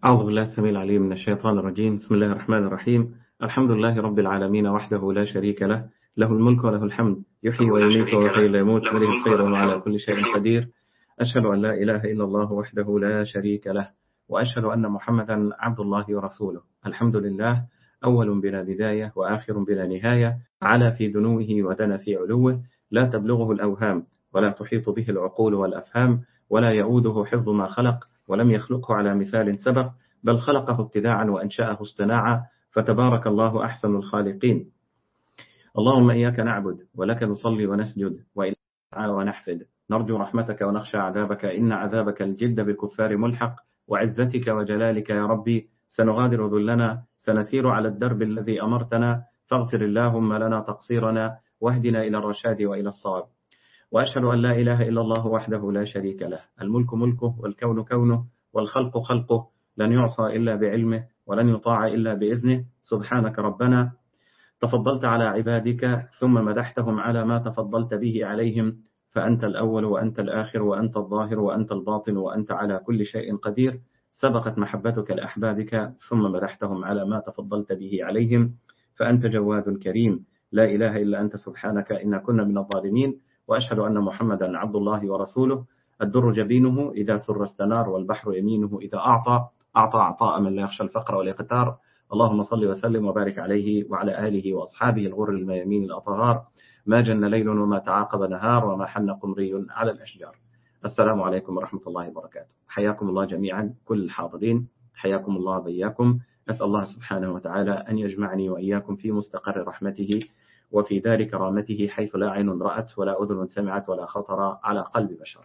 أعوذ بالله السميع العليم من الشيطان الرجيم. بسم الله الرحمن الرحيم. الحمد لله رب العالمين وحده لا شريك له، له الملك وله الحمد، يحيي ويميت ويحيي لا يموت، وله الخير وعلى كل شيء قدير. أشهد أن لا إله إلا الله وحده لا شريك له، وأشهد أن محمدا عبد الله ورسوله. الحمد لله، أول بلا بداية وآخر بلا نهاية، على في دنوه ودنا في علوه، لا تبلغه الأوهام ولا تحيط به العقول والأفهام، ولا يؤوده حفظ ما خلق، ولم يخلقه على مثال سبق، بل خلقه ابتداعا وأنشأه اصطناعا، فتبارك الله أحسن الخالقين. اللهم إياك نعبد ولك نصلي ونسجد وإليك نسعى ونحفد، نرجو رحمتك ونخشى عذابك، إن عذابك الجد بالكفار ملحق، وعزتك وجلالك يا ربي سنغادر ذلنا، سنسير على الدرب الذي أمرتنا، فاغفر اللهم لنا تقصيرنا واهدنا إلى الرشاد وإلى الصواب. وأشهد أن لا إله إلا الله وحده لا شريك له، الملك ملكه والكون كونه والخلق خلقه، لن يعصى إلا بعلمه ولن يطاع إلا بإذنه. سبحانك ربنا تفضلت على عبادك ثم مدحتهم على ما تفضلت به عليهم، فأنت الأول وأنت الآخر وأنت الظاهر وأنت الباطن وأنت على كل شيء قدير. سبقت محبتك لأحبابك ثم مدحتهم على ما تفضلت به عليهم، فأنت جواد كريم، لا إله إلا أنت سبحانك إنا كنا من الظالمين. وأشهد أن محمدا عبد الله ورسوله، الدر جبينه إذا سر استنار، والبحر يمينه إذا أعطى عطاء من لا يخشى الفقر والإقتار. اللهم صل وسلم وبارك عليه وعلى آله وأصحابه الغر الميامين الأطهار، ما جن ليل وما تعاقب نهار وما حن قمري على الأشجار. السلام عليكم ورحمة الله وبركاته. حياكم الله جميعا كل الحاضرين، حياكم الله بياكم. أسأل الله سبحانه وتعالى أن يجمعني وإياكم في مستقر رحمته وفي دار كرامته، حيث لا عين رأت ولا أذن سمعت ولا خطر على قلب بشر.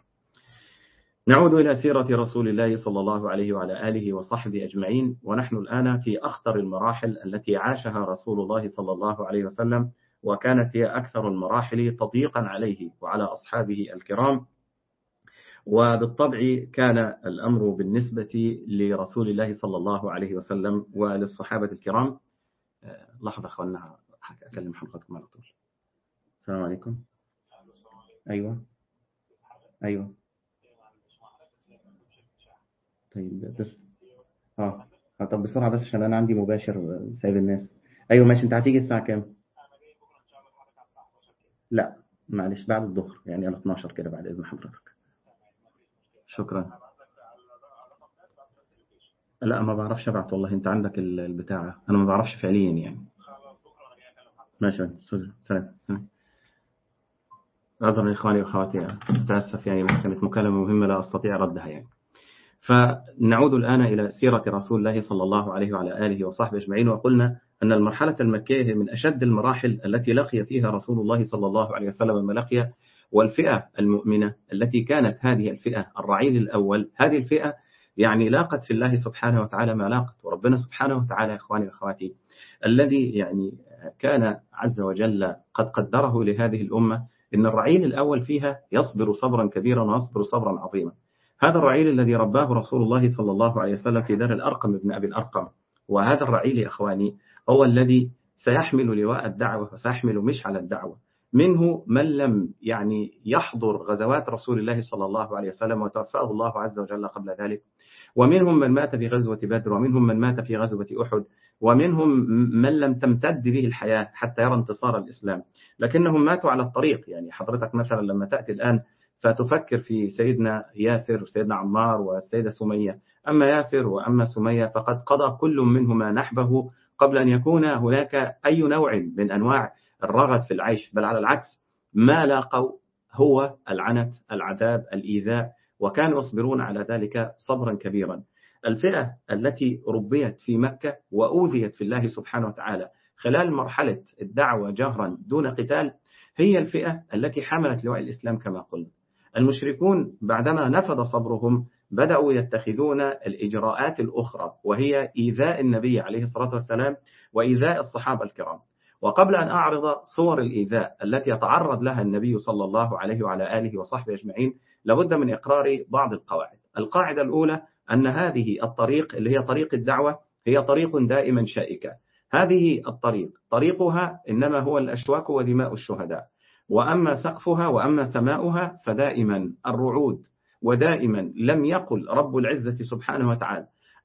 نعود إلى سيرة رسول الله صلى الله عليه وعلى آله وصحبه أجمعين، ونحن الآن في أخطر المراحل التي عاشها رسول الله صلى الله عليه وسلم، وكانت هي أكثر المراحل تضييقا عليه وعلى أصحابه الكرام. وبالطبع كان الأمر بالنسبة لرسول الله صلى الله عليه وسلم وللصحابة الكرام. لحظة أخوانا، أكلم حضراتكم على طول. السلام عليكم. أيوة طيب بس طب بسرعة بس عشان أنا عندي مباشر سايب الناس. أيوة ماشي. أنت هتيجي الساعة كام؟ لا معلش، بعد الظهر يعني على 12 كده بعد إذن حضرتك. شكرا. لا ما بعرفش أبعت والله، أنت عندك البتاعة، أنا ما بعرفش فعليا يعني. ماشي سلام. أعذر إخواني وأخواتي، أتأسف يعني، بس كانت مكالمة مهمة لا أستطيع ردها يعني. فنعود الآن إلى سيرة رسول الله صلى الله عليه وعلى آله وصحبه أجمعين. وقلنا أن المرحلة المكية من أشد المراحل التي لقي فيها رسول الله صلى الله عليه وسلم ما لقي، والفئة المؤمنة التي كانت هذه الفئة الرعيل الأول، هذه الفئة يعني لاقت في الله سبحانه وتعالى ما لاقت. وربنا سبحانه وتعالى يا إخواني وأخواتي الذي يعني كان عز وجل قد قدره لهذه الأمة، إن الرعيل الأول فيها يصبر صبرا كبيرا ويصبر صبرا عظيما. هذا الرعيل الذي رباه رسول الله صلى الله عليه وسلم في دار الأرقم ابن أبي الأرقم، وهذا الرعيل يا أخواني هو الذي سيحمل لواء الدعوة وسيحمل مشعل الدعوة. منه من لم يعني يحضر غزوات رسول الله صلى الله عليه وسلم وتوفاه الله عز وجل قبل ذلك، ومنهم من مات في غزوة بدر، ومنهم من مات في غزوة أحد، ومنهم من لم تمتد به الحياة حتى يرى انتصار الإسلام، لكنهم ماتوا على الطريق. يعني حضرتك مثلا لما تأتي الآن فتفكر في سيدنا ياسر وسيدنا عمار والسيدة سمية، أما ياسر وأما سمية فقد قضى كل منهما نحبه قبل أن يكون هناك أي نوع من أنواع الرغد في العيش، بل على العكس ما لاقوا هو العنت، العذاب، الإيذاء، وكانوا يصبرون على ذلك صبرا كبيرا. الفئة التي ربيت في مكة وأوذيت في الله سبحانه وتعالى خلال مرحلة الدعوة جهرا دون قتال هي الفئة التي حملت لواء الإسلام كما قلنا. المشركون بعدما نفذ صبرهم بدأوا يتخذون الإجراءات الأخرى، وهي إيذاء النبي عليه الصلاة والسلام وإيذاء الصحابة الكرام. وقبل أن أعرض صور الإيذاء التي يتعرض لها النبي صلى الله عليه وعلى آله وصحبه أجمعين، لابد من إقرار بعض القواعد. القاعدة الأولى أن هذه الطريق اللي هي طريق الدعوة هي طريق دائما شائكة. هذه الطريق طريقها إنما هو الأشواك ودماء الشهداء، وأما سقفها وأما سماؤها فدائما الرعود. ودائما لم يقل رب العزة سبحانه وتعالى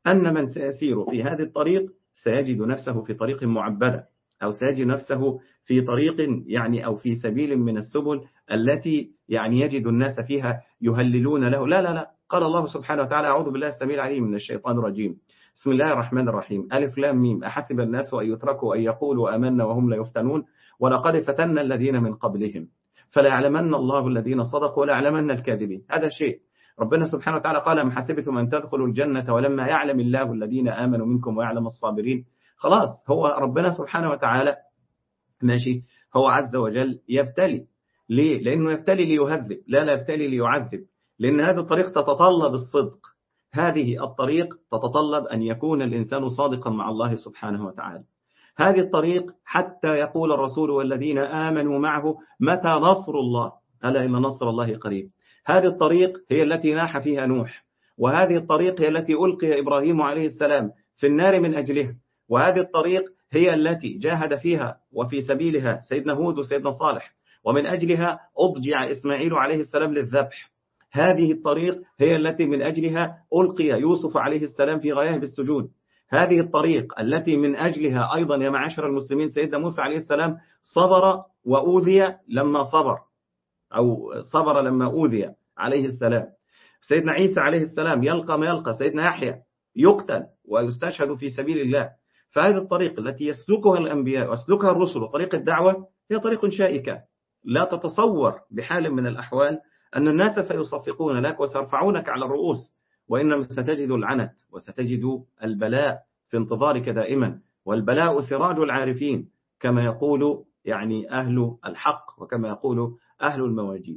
أن من سيسير في هذه الطريق سيجد نفسه في طريق معبدة، أو سيجد نفسه في طريق يعني أو في سبيل من السبل التي يعني يجد الناس فيها يهللون له. لا لا لا، قال الله سبحانه وتعالى: أعوذ بالله السميع العليم من الشيطان الرجيم، بسم الله الرحمن الرحيم، ألف لام ميم، أحسب الناس أن يتركوا أن يقولوا آمنا وهم لا يفتنون ولقد فتنا الذين من قبلهم فليعلمن الله الذين صدقوا وليعلمن الكاذبين. هذا شيء. ربنا سبحانه وتعالى قال: أم حسبتم أن تدخلوا الجنة ولما يعلم الله الذين آمنوا منكم ويعلم الصابرين. خلاص، هو ربنا سبحانه وتعالى ماشي، هو عز وجل يبتلي. ليه؟ لأنه يبتلي ليهذب، لا يبتلي ليعذب، لأن هذه الطريق تتطلب الصدق. هذه الطريق تتطلب أن يكون الإنسان صادقا مع الله سبحانه وتعالى. هذه الطريق حتى يقول الرسول والذين آمنوا معه: متى نصر الله؟ ألا إن نصر الله قريب. هذه الطريق هي التي ناح فيها نوح، وهذه الطريق هي التي ألقي إبراهيم عليه السلام في النار من أجلها، وهذه الطريق هي التي جاهد فيها وفي سبيلها سيدنا هود وسيدنا صالح، ومن أجلها أضجع إسماعيل عليه السلام للذبح. هذه الطريق هي التي من أجلها ألقي يوسف عليه السلام في غياهب السجود. هذه الطريق التي من أجلها أيضا يا معاشر المسلمين سيدنا موسى عليه السلام صبر وأوذي لما صبر، أو صبر لما أوذي عليه السلام. سيدنا عيسى عليه السلام يلقى ما يلقى، سيدنا يحيى يقتل ويستشهد في سبيل الله. فهذه الطريق التي يسلكها الأنبياء ويسلكها الرسل، وطريق الدعوة، هي طريق شائكة. لا تتصور بحال من الأحوال أن الناس سيصفقون لك وسيرفعونك على الرؤوس، وإنما ستجد العنت وستجد البلاء في انتظارك دائما، والبلاء سراج العارفين كما يقول يعني أهل الحق وكما يقول أهل المواجيد.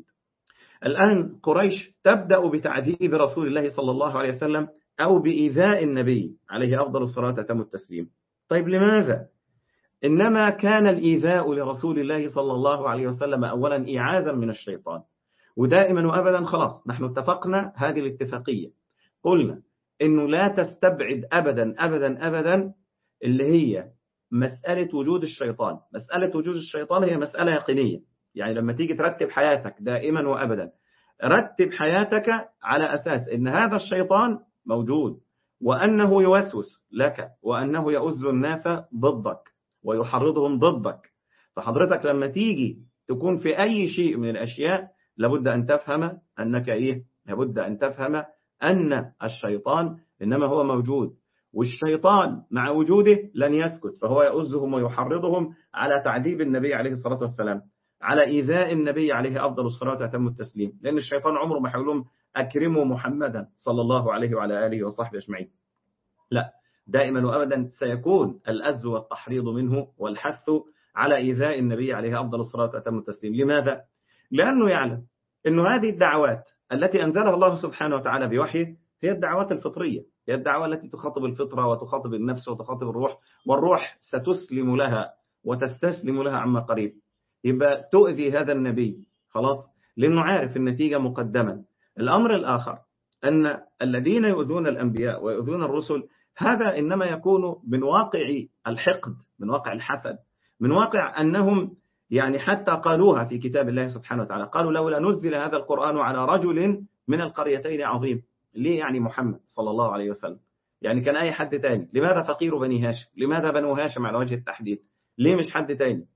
الآن قريش تبدأ بتعذيب رسول الله صلى الله عليه وسلم أو بإيذاء النبي عليه أفضل الصلاة وأتم التسليم. طيب لماذا؟ إنما كان الإيذاء لرسول الله صلى الله عليه وسلم أولا إعاذا من الشيطان، ودائما وأبدا خلاص نحن اتفقنا هذه الاتفاقية، قلنا إنه لا تستبعد أبدا أبدا أبدا اللي هي مسألة وجود الشيطان. مسألة وجود الشيطان هي مسألة يقينية. يعني لما تيجي ترتب حياتك دائما وأبدا، رتب حياتك على أساس إن هذا الشيطان موجود، وأنه يوسوس لك، وأنه يؤذ الناس ضدك ويحرضهم ضدك. فحضرتك لما تيجي تكون في أي شيء من الأشياء لابد أن تفهم أنك لابد أن تفهم أن الشيطان إنما هو موجود، والشيطان مع وجوده لن يسكت، فهو يؤذهم ويحرضهم على تعذيب النبي عليه الصلاة والسلام، على إيذاء النبي عليه أفضل الصلاة وأتم التسليم، لأن الشيطان عمره ما حولهم أكرموا محمدا صلى الله عليه وعلى آله وصحبه أجمعين. لا، دائما وأبدا سيكون الأذى والتحريض منه والحث على إيذاء النبي عليه أفضل الصلاة وأتم التسليم. لماذا؟ لأنه يعلم أن هذه الدعوات التي أنزلها الله سبحانه وتعالى بوحيه هي الدعوات الفطرية، هي الدعوة التي تخاطب الفطرة وتخاطب النفس وتخاطب الروح، والروح ستسلم لها وتستسلم لها عما قريب. يبقى تؤذي هذا النبي خلاص، لأنه عارف النتيجة مقدما. الأمر الآخر أن الذين يؤذون الأنبياء ويؤذون الرسل هذا إنما يكون من واقع الحقد، من واقع الحسد، من واقع أنهم يعني حتى قالوها في كتاب الله سبحانه وتعالى، قالوا لولا نزل هذا القرآن على رجل من القريتين عظيم. ليه يعني محمد صلى الله عليه وسلم؟ يعني كان أي حد تاني. لماذا فقير بني هاشم؟ لماذا بنو هاشم على وجه التحديد؟ ليه مش حد تاني؟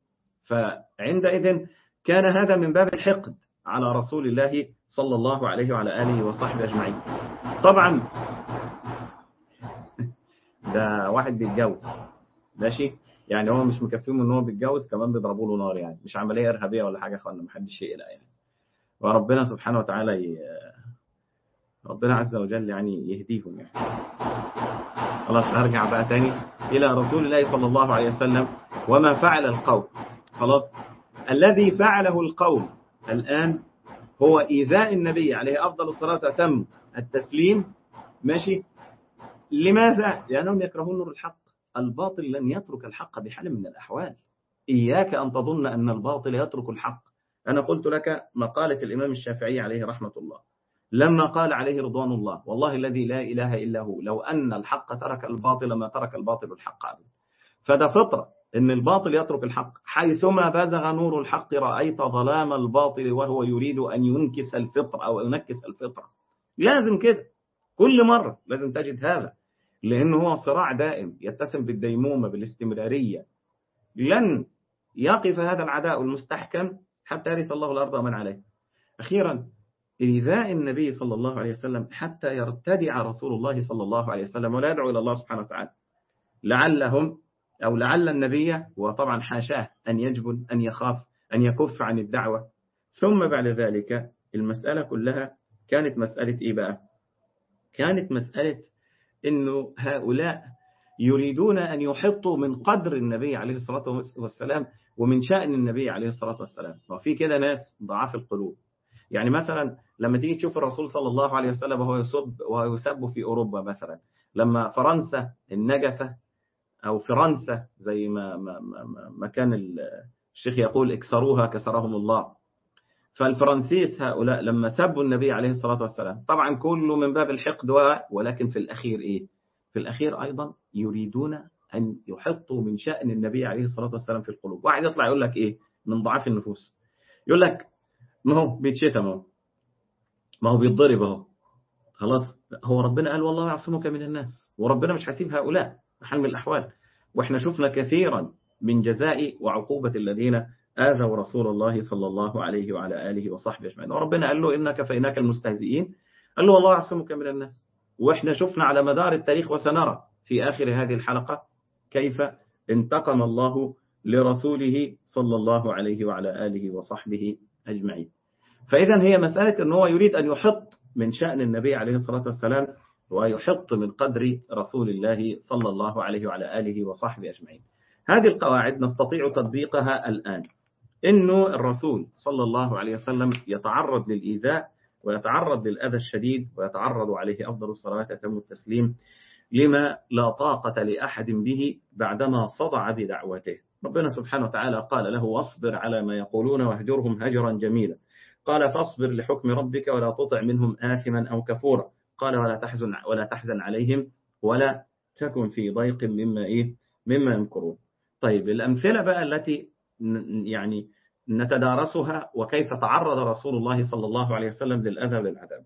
فعندئذ كان هذا من باب الحقد على رسول الله صلى الله عليه وعلى آله وصحبه أجمعين. طبعا ده واحد بيتجوز ماشي، يعني هو مش مكفيهم ان هو بيتجوز، كمان بيضربوا له نار، يعني مش عمليه ارهابيه ولا حاجه خالص، ما حدش يقلق يعني. وربنا سبحانه وتعالى ربنا عز وجل يعني يهديهم يعني. خلاص هرجع بقى تاني الى رسول الله صلى الله عليه وسلم وما فعل القوم. خلاص الذي فعله القوم الان هو ايذاء النبي عليه افضل الصلاه واتم التسليم ماشي. لماذا؟ لانهم يكرهون نور الحق. الباطل لن يترك الحق بحال من الأحوال. إياك أن تظن أن الباطل يترك الحق. أنا قلت لك مقالة الإمام الشافعي عليه رحمة الله لما قال عليه رضوان الله: والله الذي لا إله إلا هو لو أن الحق ترك الباطل ما ترك الباطل الحق أبدا. فده فطرة أن الباطل يترك الحق. حيثما بزغ نور الحق رأيت ظلام الباطل وهو يريد أن ينكس الفطر أو ينكس الفطرة. لازم كده، كل مرة لازم تجد هذا. لأنه هو صراع دائم يتسم بالديمومة بالاستمرارية. لن يقف هذا العداء المستحكم حتى يرث الله الأرض ومن عليه. أخيرا، إيذاء النبي صلى الله عليه وسلم حتى يرتدع رسول الله صلى الله عليه وسلم ولا يدعو إلى الله سبحانه وتعالى، لعلهم أو لعل النبي، وطبعا حاشاه أن يجبن، أن يخاف، أن يكف عن الدعوة. ثم بعد ذلك المسألة كلها كانت مسألة إيه بقى؟ كانت مسألة إنه هؤلاء يريدون أن يحطوا من قدر النبي عليه الصلاة والسلام ومن شأن النبي عليه الصلاة والسلام. وفي كده ناس ضعاف القلوب. يعني مثلا لما تيجي تشوف الرسول صلى الله عليه وسلم وهو يسب في أوروبا مثلا، لما فرنسا النجسة أو فرنسا زي ما كان الشيخ يقول اكسروها كسرهم الله. فالفرنسيس هؤلاء لما سبوا النبي عليه الصلاة والسلام، طبعا كله من باب الحقد، ولكن في الأخير إيه؟ في الأخير أيضا يريدون أن يحطوا من شأن النبي عليه الصلاة والسلام في القلوب. واحد يطلع يقول لك إيه من ضعاف النفوس، يقول لك ما هو بيتشتم، ما هو بيتضرب اهو، خلاص هو ربنا قال والله يعصمك من الناس، وربنا مش هيسيب هؤلاء بحال من الأحوال. وإحنا شفنا كثيرا من جزاء وعقوبة الذين آذوا رسول الله صلى الله عليه وعلى آله وصحبه أجمعين. وربنا قال له إنك فإنك المستهزئين، قال له والله يعصمك من الناس. وإحنا شفنا على مدار التاريخ وسنرى في آخر هذه الحلقة كيف انتقم الله لرسوله صلى الله عليه وعلى آله وصحبه أجمعين. فإذا هي مسألة أنه هو يريد أن يحط من شأن النبي عليه الصلاة والسلام ويحط من قدر رسول الله صلى الله عليه وعلى آله وصحبه أجمعين. هذه القواعد نستطيع تطبيقها الآن. إنه الرسول صلى الله عليه وسلم يتعرض للإيذاء ويتعرض للأذى الشديد ويتعرض عليه أفضل الصلاة وأتم التسليم لما لا طاقة لأحد به بعدما صدع بدعوته. ربنا سبحانه وتعالى قال له واصبر على ما يقولون واهجرهم هجرا جميلا. قال فاصبر لحكم ربك ولا تطع منهم آثما أو كفورا. قال ولا تحزن عليهم ولا تكن في ضيق مما يمكرون. طيب الأمثلة بقى التي يعني نتدارسها وكيف تعرض رسول الله صلى الله عليه وسلم للأذى والعذاب.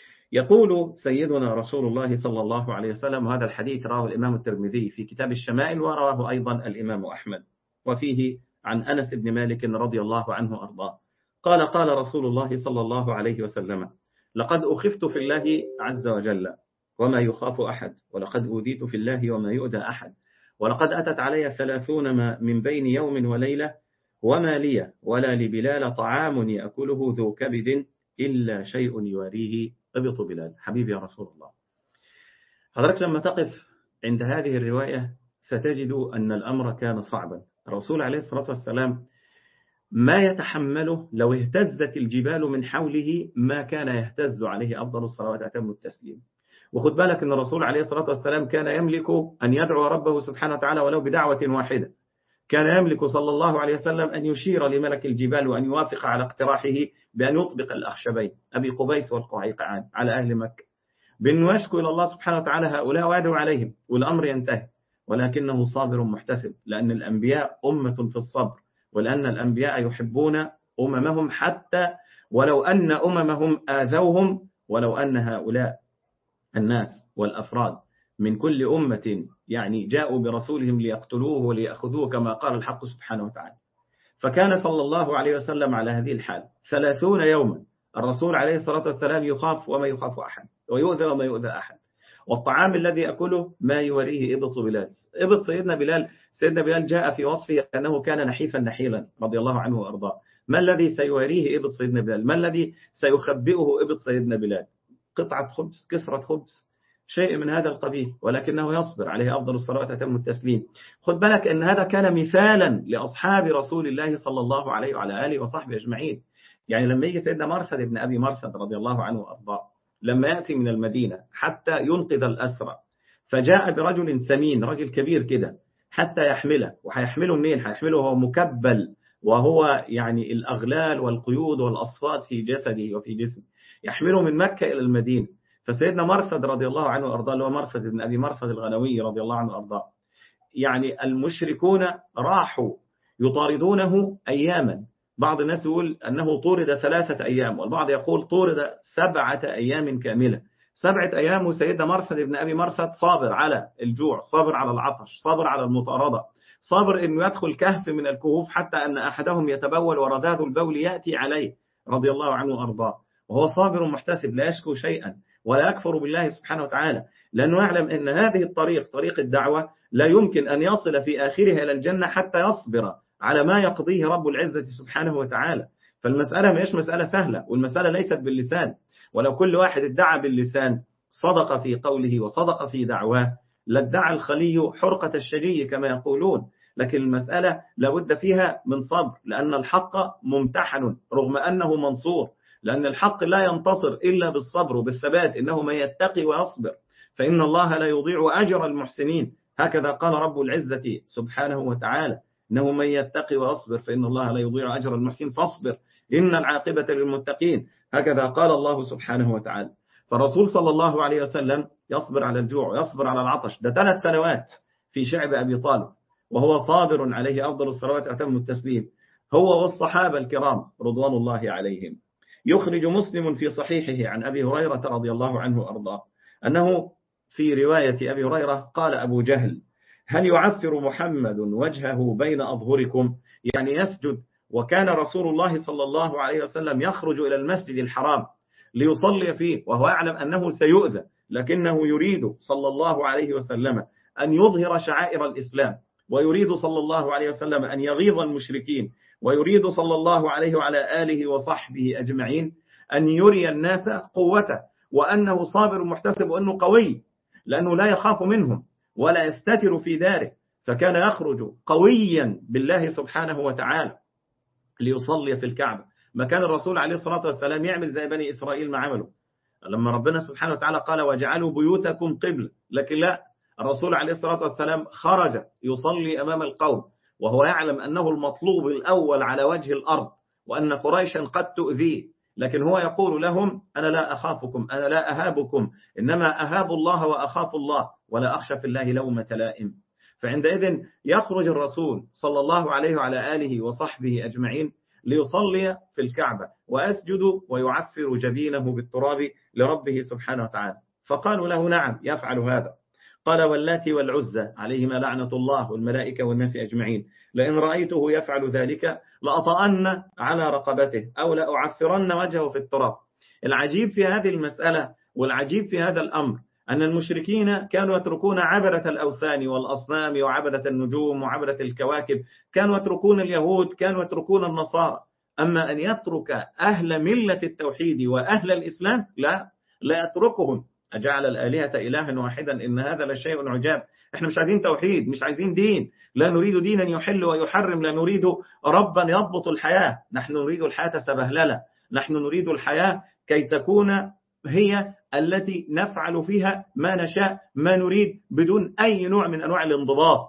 يقول سيدنا رسول الله صلى الله عليه وسلم، وهذا الحديث رواه الإمام الترمذي في كتاب الشمائل ورواه أيضا الإمام أحمد، وفيه عن أنس بن مالك رضي الله عنه وأرضاه قال قال رسول الله صلى الله عليه وسلم لقد أخفت في الله عز وجل وما يخاف أحد، ولقد أوذيت في الله وما يؤذى أحد، ولقد أتت علي 30 من بين يوم وليلة، وما لي ولا لبلال طعام يأكله ذو كبد إلا شيء يواريه ابط بلال. حبيبي يا رسول الله، حضرتك لما تقف عند هذه الرواية ستجد أن الأمر كان صعبا. الرسول عليه الصلاة والسلام ما يتحمله لو اهتزت الجبال من حوله ما كان يهتز عليه أفضل الصلوات وأتم التسليم. وخد بالك أن الرسول عليه الصلاة والسلام كان يملك أن يدعو ربه سبحانه وتعالى ولو بدعوة واحدة. كان يملك صلى الله عليه وسلم أن يشير لملك الجبال وأن يوافق على اقتراحه بأن يطبق الأخشبين أبي قبيس والقعيقعان على أهل مكة، بأنه يشكو إلى الله سبحانه وتعالى هؤلاء ويدعو عليهم والأمر ينتهي. ولكنه صابر محتسب، لأن الأنبياء أمة في الصبر، ولأن الأنبياء يحبون أممهم حتى ولو أن أممهم آذوهم، ولو أن هؤلاء الناس والأفراد من كل أمة يعني جاءوا برسولهم ليقتلوه وليأخذوه كما قال الحق سبحانه وتعالى. فكان صلى الله عليه وسلم على هذه الحال 30 يوما الرسول عليه الصلاة والسلام يخاف وما يخاف أحد، ويؤذى وما يؤذى أحد، والطعام الذي يأكله ما يوريه إبط بلال. إبط سيدنا بلال جاء في وصفه أنه كان نحيفا نحيلا رضي الله عنه وأرضاه. ما الذي سيوريه إبط سيدنا بلال؟ ما الذي سيخبئه إبط سيدنا بلال؟ قطعة خبز، كسرة خبز، شيء من هذا القبيل، ولكنه يصبر عليه أفضل الصلاة وأتم التسليم. خد بالك أن هذا كان مثالا لأصحاب رسول الله صلى الله عليه وعلى آله وصحبه أجمعين. يعني لما يجي سيدنا مرثد ابن أبي مرثد رضي الله عنه وأرضاه لما يأتي من المدينة حتى ينقذ الأسرى، فجاء برجل سمين، رجل كبير كده، حتى يحمله. وهيحمله منين؟ هيحمله وهو مكبل، وهو يعني الأغلال والقيود والأصفاد في جسده وفي جسمه، يحمله من مكة إلى المدينة. فسيدنا مرثد رضي الله عنه وأرضاه، اللي هو مرثد بن أبي مرثد الغنوي رضي الله عنه وأرضاه، يعني المشركون راحوا يطاردونه أياما. بعض الناس يقول أنه طورد 3 أيام، والبعض يقول طورد 7 أيام كاملة. 7 أيام وسيدنا مرثد ابن أبي مرثد صابر على الجوع، صابر على العطش، صابر على المطاردة، صابر أنه يدخل كهف من الكهوف حتى أن أحدهم يتبول ورذاذ البول يأتي عليه رضي الله عنه وأرضاه، وهو صابر محتسب لا يشكو شيئا ولا يكفر بالله سبحانه وتعالى، لأنه يعلم أن هذه طريق الدعوة لا يمكن أن يصل في آخرها إلى الجنة حتى يصبر على ما يقضيه رب العزة سبحانه وتعالى. فالمسألة مش مسألة سهلة، والمسألة ليست باللسان، ولو كل واحد ادعى باللسان صدق في قوله وصدق في دعواه لادعى الخلي حرقة الشجي كما يقولون. لكن المسألة لابد فيها من صبر، لأن الحق ممتحن رغم أنه منصور، لأن الحق لا ينتصر إلا بالصبر وبالثبات، إنه من يتقي ويصبر فإن الله لا يضيع أجر المحسنين، هكذا قال رب العزة سبحانه وتعالى، إنه من يتقي ويصبر فإن الله لا يضيع أجر المحسنين فاصبر إن العاقبة للمتقين، هكذا قال الله سبحانه وتعالى. فالرسول صلى الله عليه وسلم يصبر على الجوع، يصبر على العطش، ده 3 سنوات في شعب أبي طالب وهو صابر عليه أفضل الصلوات وأتم التسليم، هو والصحابة الكرام رضوان الله عليهم. يخرج مسلم في صحيحه عن أبي هريرة رضي الله عنه وأرضاه أنه في رواية أبي هريرة قال أبو جهل: هل يعفر محمد وجهه بين أظهركم؟ يعني يسجد. وكان رسول الله صلى الله عليه وسلم يخرج إلى المسجد الحرام ليصلي فيه وهو يعلم أنه سيؤذى، لكنه يريد صلى الله عليه وسلم أن يظهر شعائر الإسلام، ويريد صلى الله عليه وسلم أن يغيظ المشركين، ويريد صلى الله عليه وعلى آله وصحبه أجمعين أن يري الناس قوته، وأنه صابر محتسب وأنه قوي، لأنه لا يخاف منهم ولا يستتر في داره، فكان يخرج قويا بالله سبحانه وتعالى ليصلي في الكعبة. ما كان الرسول عليه الصلاة والسلام يعمل زي بني إسرائيل ما عملوا لما ربنا سبحانه وتعالى قال واجعلوا بيوتكم قبلة، لكن لا، الرسول عليه الصلاة والسلام خرج يصلي أمام القوم وهو يعلم أنه المطلوب الأول على وجه الأرض، وأن قريشا قد تؤذيه، لكن هو يقول لهم أنا لا أخافكم، أنا لا أهابكم، إنما أهاب الله وأخاف الله ولا أخشى في الله لومة لائم. فعندئذ يخرج الرسول صلى الله عليه وعلى آله وصحبه أجمعين ليصلي في الكعبة وأسجد ويعفر جبينه بالتراب لربه سبحانه وتعالى. فقالوا له نعم يفعل هذا. قال واللات والعزى عليهما لعنة الله والملائكة والناس أجمعين لئن رأيته يفعل ذلك لأطأن على رقبته أو لأعفرن وجهه في التراب. العجيب في هذه المسألة والعجيب في هذا الأمر أن المشركين كانوا يتركون عبدة الأوثان والأصنام وعبدة النجوم وعبدة الكواكب، كانوا يتركون اليهود، كانوا يتركون النصارى، أما أن يترك أهل ملة التوحيد وأهل الإسلام لا يتركهم. أجعل الآلهة إلها واحدا إن هذا لشيء عجاب. إحنا مش عايزين توحيد، مش عايزين دين، لا نريد دينا يحل ويحرم، لا نريد ربا يضبط الحياة، نحن نريد الحياة سبهللة، نحن نريد الحياة كي تكون هي التي نفعل فيها ما نشاء ما نريد بدون أي نوع من أنواع الانضباط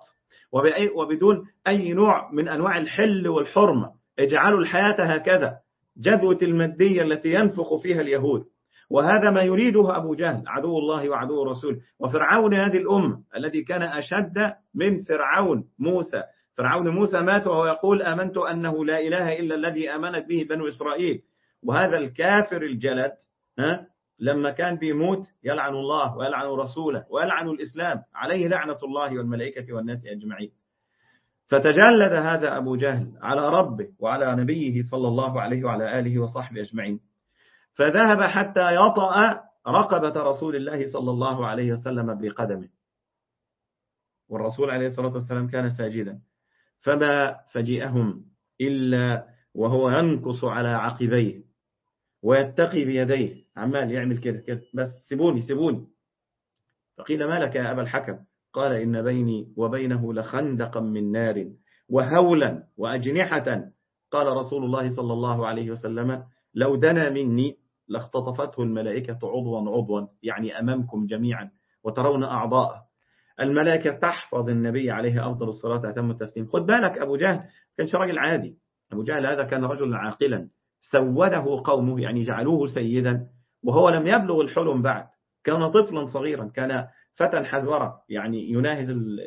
وبدون أي نوع من أنواع الحل والحرمة. اجعلوا الحياة هكذا، جذوة المادية التي ينفخ فيها اليهود، وهذا ما يريده أبو جهل عدو الله وعدو الرسول وفرعون هذه الأمة الذي كان أشد من فرعون موسى. فرعون موسى مات وهو يقول آمنت أنه لا إله إلا الذي آمنت به بنو إسرائيل، وهذا الكافر الجلد لما كان بيموت يلعن الله ويلعن رسوله ويلعن الإسلام، عليه لعنة الله والملائكة والناس أجمعين. فتجلد هذا أبو جهل على ربه وعلى نبيه صلى الله عليه وعلى آله وصحبه أجمعين، فذهب حتى يطأ رقبة رسول الله صلى الله عليه وسلم بقدمه، والرسول عليه الصلاة والسلام كان ساجدا، فما فجئهم إلا وهو ينكص على عقبيه ويتقي بيديه، عمال يعمل كده بس سيبوني. فقيل ما لك يا أبا الحكم؟ قال إن بيني وبينه لخندقا من نار وهولا وأجنحة. قال رسول الله صلى الله عليه وسلم لو دنا مني لاختطفته الملائكة عضوا يعني أمامكم جميعا وترون أعضاءه. الملائكة تحفظ النبي عليه أفضل الصلاة وأتم التسليم. خد بالك أبو جهل كانش راجل عادي، أبو جهل هذا كان رجل عاقلا سوده قومه، يعني جعلوه سيدا وهو لم يبلغ الحلم بعد، كان طفلا صغيرا، كان فتى حذورا يعني يناهز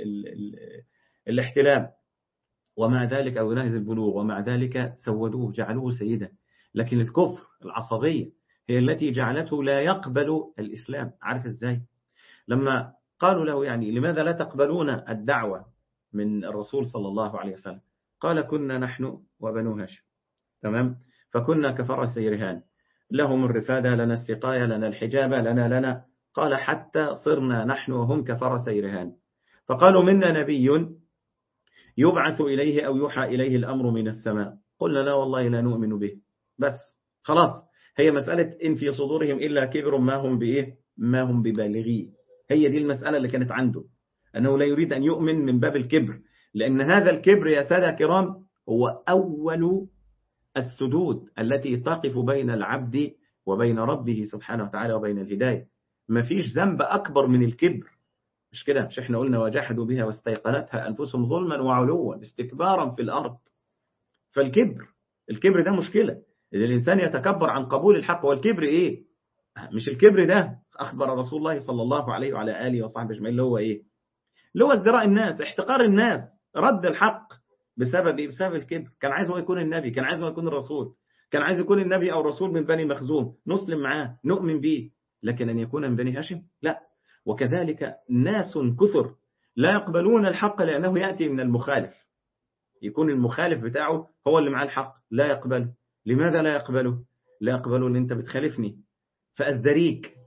الاحتلام ومع ذلك أو يناهز البلوغ، ومع ذلك سودوه جعلوه سيدا. لكن الكفر العصبية هي التي جعلته لا يقبل الإسلام. عارف إزاي؟ لما قالوا له يعني لماذا لا تقبلون الدعوة من الرسول صلى الله عليه وسلم؟ قال كنا نحن وبنو هاشم، تمام، فكنا كفرسي رهان، لهم الرفادة لنا السقاية لنا الحجابة لنا. قال حتى صرنا نحن وهم كفرسي رهان، فقالوا منا نبي يبعث إليه أو يوحى إليه الأمر من السماء، قلنا لا والله لا نؤمن به. بس خلاص، هي مسألة إن في صدورهم إلا كبر ما هم بإيه، ما هم ببالغيه. هي دي المسألة اللي كانت عنده، أنه لا يريد أن يؤمن من باب الكبر، لأن هذا الكبر يا سادة كرام هو أول السدود التي تقف بين العبد وبين ربه سبحانه وتعالى وبين الهداية. ما فيش ذنب أكبر من الكبر، مش كده؟ مش احنا قلنا وجحدوا بها واستيقنتها أنفسهم ظلما وعلوا استكبارا في الأرض. الكبر ده مشكلة، إذا الإنسان يتكبر عن قبول الحق. والكبر إيه؟ مش الكبر ده أخبر رسول الله صلى الله عليه وعلى آله وصحبه أجمعين اللي هو إيه؟ اللي هو ازدراء الناس، احتقار الناس، رد الحق بسبب إيه؟ بسبب الكبر. كان عايز هو يكون النبي، كان عايز هو يكون الرسول، كان عايز يكون النبي أو رسول من بني مخزوم، نسلم معاه نؤمن به، لكن أن يكون من بني هاشم لا. وكذلك ناس كثر لا يقبلون الحق لأنه يأتي من المخالف، يكون المخالف بتاعه هو اللي معاه الحق، لا يقبله. لماذا لا يقبله؟ لا يقبله لأن أنت بتخالفني فأزدريك،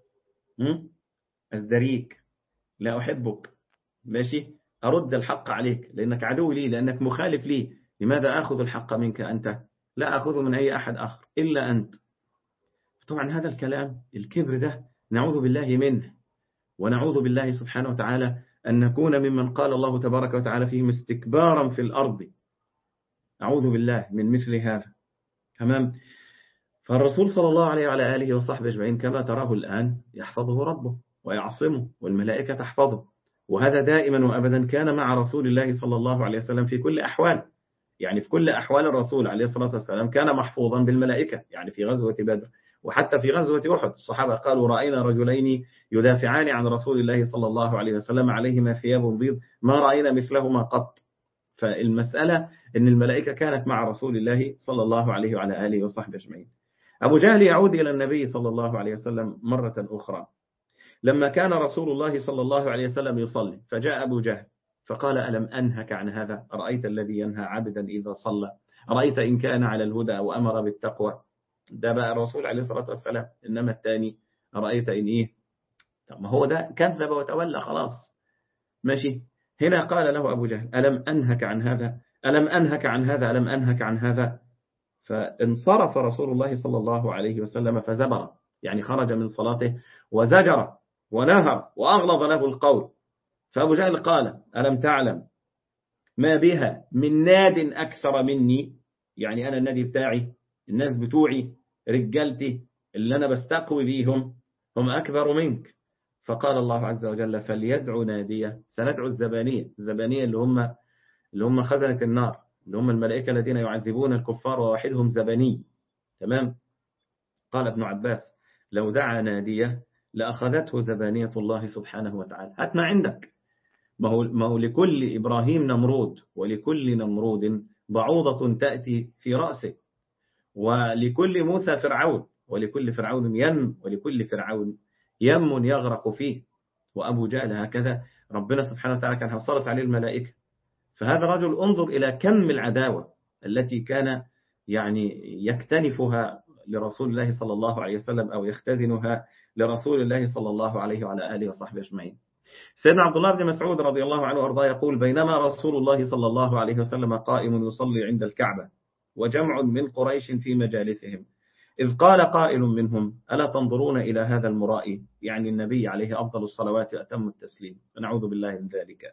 أزدريك، لا أحبك، ماشي، أرد الحق عليك لأنك عدو لي، لأنك مخالف لي. لماذا أخذ الحق منك أنت؟ لا أخذه من أي أحد آخر إلا أنت. طبعا هذا الكلام الكبر ده نعوذ بالله منه، ونعوذ بالله سبحانه وتعالى أن نكون ممن قال الله تبارك وتعالى فيهم استكبارا في الأرض. أعوذ بالله من مثل هذا. تمام. فالرسول صلى الله عليه وعلى آله وصحبه أجمعين كما تراه الآن يحفظه ربه ويعصمه والملائكة تحفظه، وهذا دائما وأبدا كان مع رسول الله صلى الله عليه وسلم في كل أحوال. يعني في كل أحوال الرسول عليه الصلاة والسلام كان محفوظا بالملائكة. يعني في غزوة بدر وحتى في غزوة أحد الصحابة قالوا رأينا رجلين يدافعان عن رسول الله صلى الله عليه وسلم عليهما ثياب بيض ما رأينا مثلهما قط. فالمسألة أن الملائكة كانت مع رسول الله صلى الله عليه وعلى آله وصحبه أجمعين. أبو جهل يعود إلى النبي صلى الله عليه وسلم مرة أخرى لما كان رسول الله صلى الله عليه وسلم يصلي، فجاء أبو جهل فقال ألم أنهك عن هذا؟ أرأيت الذي ينهى عبدا إذا صلى؟ أرأيت إن كان على الهدى وأمر بالتقوى؟ ده بقى الرسول عليه الصلاة والسلام. إنما الثاني أرأيت إن إيه؟ طب ما هو ده كذب وتولى خلاص، ماشي. هنا قال له أبو جهل ألم أنهك عن هذا؟ ألم أنهك عن هذا؟ ألم أنهك عن هذا؟ فانصرف رسول الله صلى الله عليه وسلم فزبر، يعني خرج من صلاته وزجر ونهر وأغلظ له القول. فأبو جهل قال ألم تعلم ما بها من ناد أكثر مني؟ يعني أنا النادي بتاعي، الناس بتوعي، رجالتي اللي أنا بستقوي بيهم هم أكبر منك. فقال الله عز وجل فليدعو نادية، سندعو الزبانية. الزبانية اللي هم خزنة النار، اللي هم الملائكة الذين يعذبون الكفار وواحدهم زباني. تمام. قال ابن عباس لو دعا نادية لأخذته زبانية الله سبحانه وتعالى. هات ما عندك. ما هو لكل إبراهيم نمرود، ولكل نمرود بعوضة تأتي في رأسه، ولكل موسى فرعون، ولكل فرعون ولكل فرعون يم يغرق فيه. وأبو جهل هكذا ربنا سبحانه وتعالى كان حصلت عليه الملائكة. فهذا رجل انظر إلى كم العداوة التي كان يعني يكتنفها لرسول الله صلى الله عليه وسلم أو يختزنها لرسول الله صلى الله عليه وعلى آله وصحبه أجمعين. سيدنا عبد الله بن مسعود رضي الله عنه وأرضاه يقول بينما رسول الله صلى الله عليه وسلم قائم يصلي عند الكعبة وجمع من قريش في مجالسهم إذ قال قائل منهم ألا تنظرون إلى هذا المرائي؟ يعني النبي عليه أفضل الصلوات وأتم التسليم، نعوذ بالله من ذلك.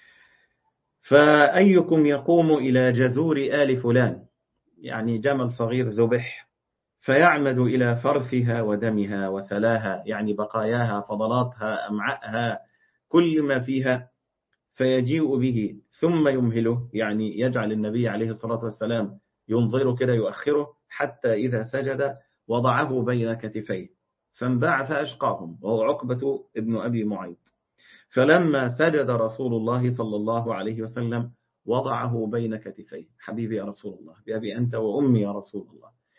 فأيكم يقوم إلى جزور آل فلان، يعني جمل صغير ذبح، فيعمد إلى فرثها ودمها وسلاها، يعني بقاياها فضلاتها أمعاءها كل ما فيها، فيجيء به ثم يمهله، يعني يجعل النبي عليه الصلاة والسلام ينظر كده يؤخره حتى إذا سجد وضعه بين كتفيه فانبعث أشقاهم وهو عقبة ابن أبي معيط. فلما سجد رسول الله صلى الله عليه وسلم وضعه بين كتفيه. حبيبي يا رسول الله، بأبي أنت وأمي يا رسول الله.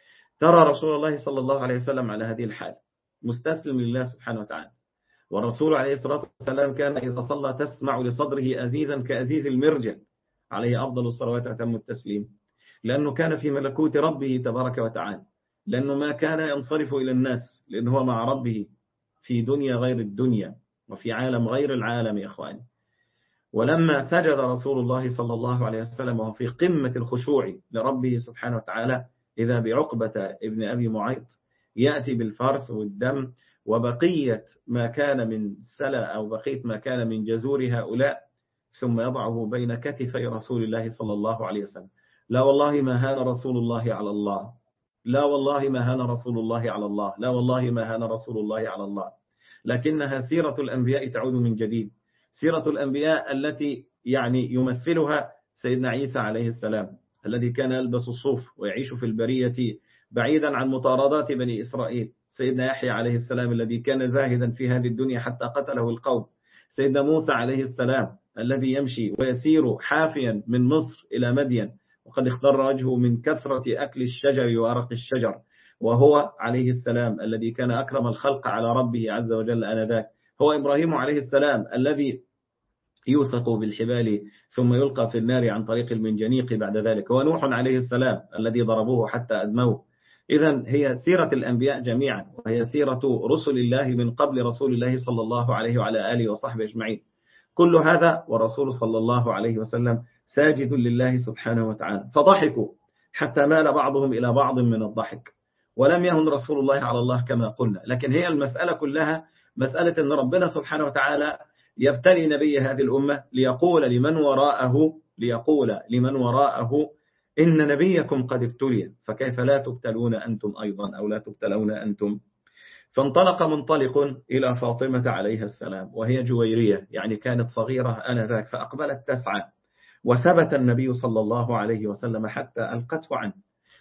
ترى رسول الله صلى الله عليه وسلم على هذه الحال مستسلم لله سبحانه وتعالى، والرسول عليه الصلاة والسلام كان إذا صلى تسمع لصدره أزيزا كأزيز المرجل، عليه أفضل الصلوات وأتم التسليم، لأنه كان في ملكوت ربه تبارك وتعالى، لأنه ما كان ينصرف إلى الناس، لأنه هو مع ربه في دنيا غير الدنيا وفي عالم غير العالم يا إخواني. ولما سجد رسول الله صلى الله عليه وسلم وهو في قمة الخشوع لربه سبحانه وتعالى، إذا بعقبة ابن أبي معيط يأتي بالفرث والدم وبقية ما كان من سلا أو بقية ما كان من جزور هؤلاء، ثم يضعه بين كتفي رسول الله صلى الله عليه وسلم. لا والله ما هان رسول الله على الله، لا والله ما هان رسول الله على الله، لا والله ما هان رسول الله على الله. لكنها سيرة الأنبياء تعود من جديد، سيرة الأنبياء التي يعني يمثلها سيدنا عيسى عليه السلام، الذي كان يلبس الصوف ويعيش في البرية بعيدا عن مطاردات بني إسرائيل، سيدنا يحيى عليه السلام الذي كان زاهدا في هذه الدنيا حتى قتله القوم، سيدنا موسى عليه السلام الذي يمشي ويسير حافيا من مصر إلى مدين وقد اخضر وجهه من كثرة أكل الشجر وأرق الشجر، وهو عليه السلام الذي كان أكرم الخلق على ربه عز وجل آنذاك، هو إبراهيم عليه السلام الذي يوثق بالحبال ثم يلقى في النار عن طريق المنجنيق بعد ذلك، ونوح عليه السلام الذي ضربوه حتى أدموه. إذن هي سيرة الأنبياء جميعا، وهي سيرة رسل الله من قبل رسول الله صلى الله عليه وعلى آله وصحبه أجمعين. كل هذا ورسول صلى الله عليه وسلم ساجد لله سبحانه وتعالى، فضحكوا حتى مال بعضهم إلى بعض من الضحك، ولم يهن رسول الله على الله كما قلنا. لكن هي المسألة كلها مسألة أن ربنا سبحانه وتعالى يبتلي نبي هذه الأمة ليقول لمن وراءه إن نبيكم قد ابتلي، فكيف لا تبتلون أنتم أيضا أو لا تبتلون أنتم. فانطلق منطلق إلى فاطمة عليها السلام وهي جويرية، يعني كانت صغيرة آنذاك، فأقبلت تسعى، وثبت النبي صلى الله عليه وسلم حتى ألقته عنه،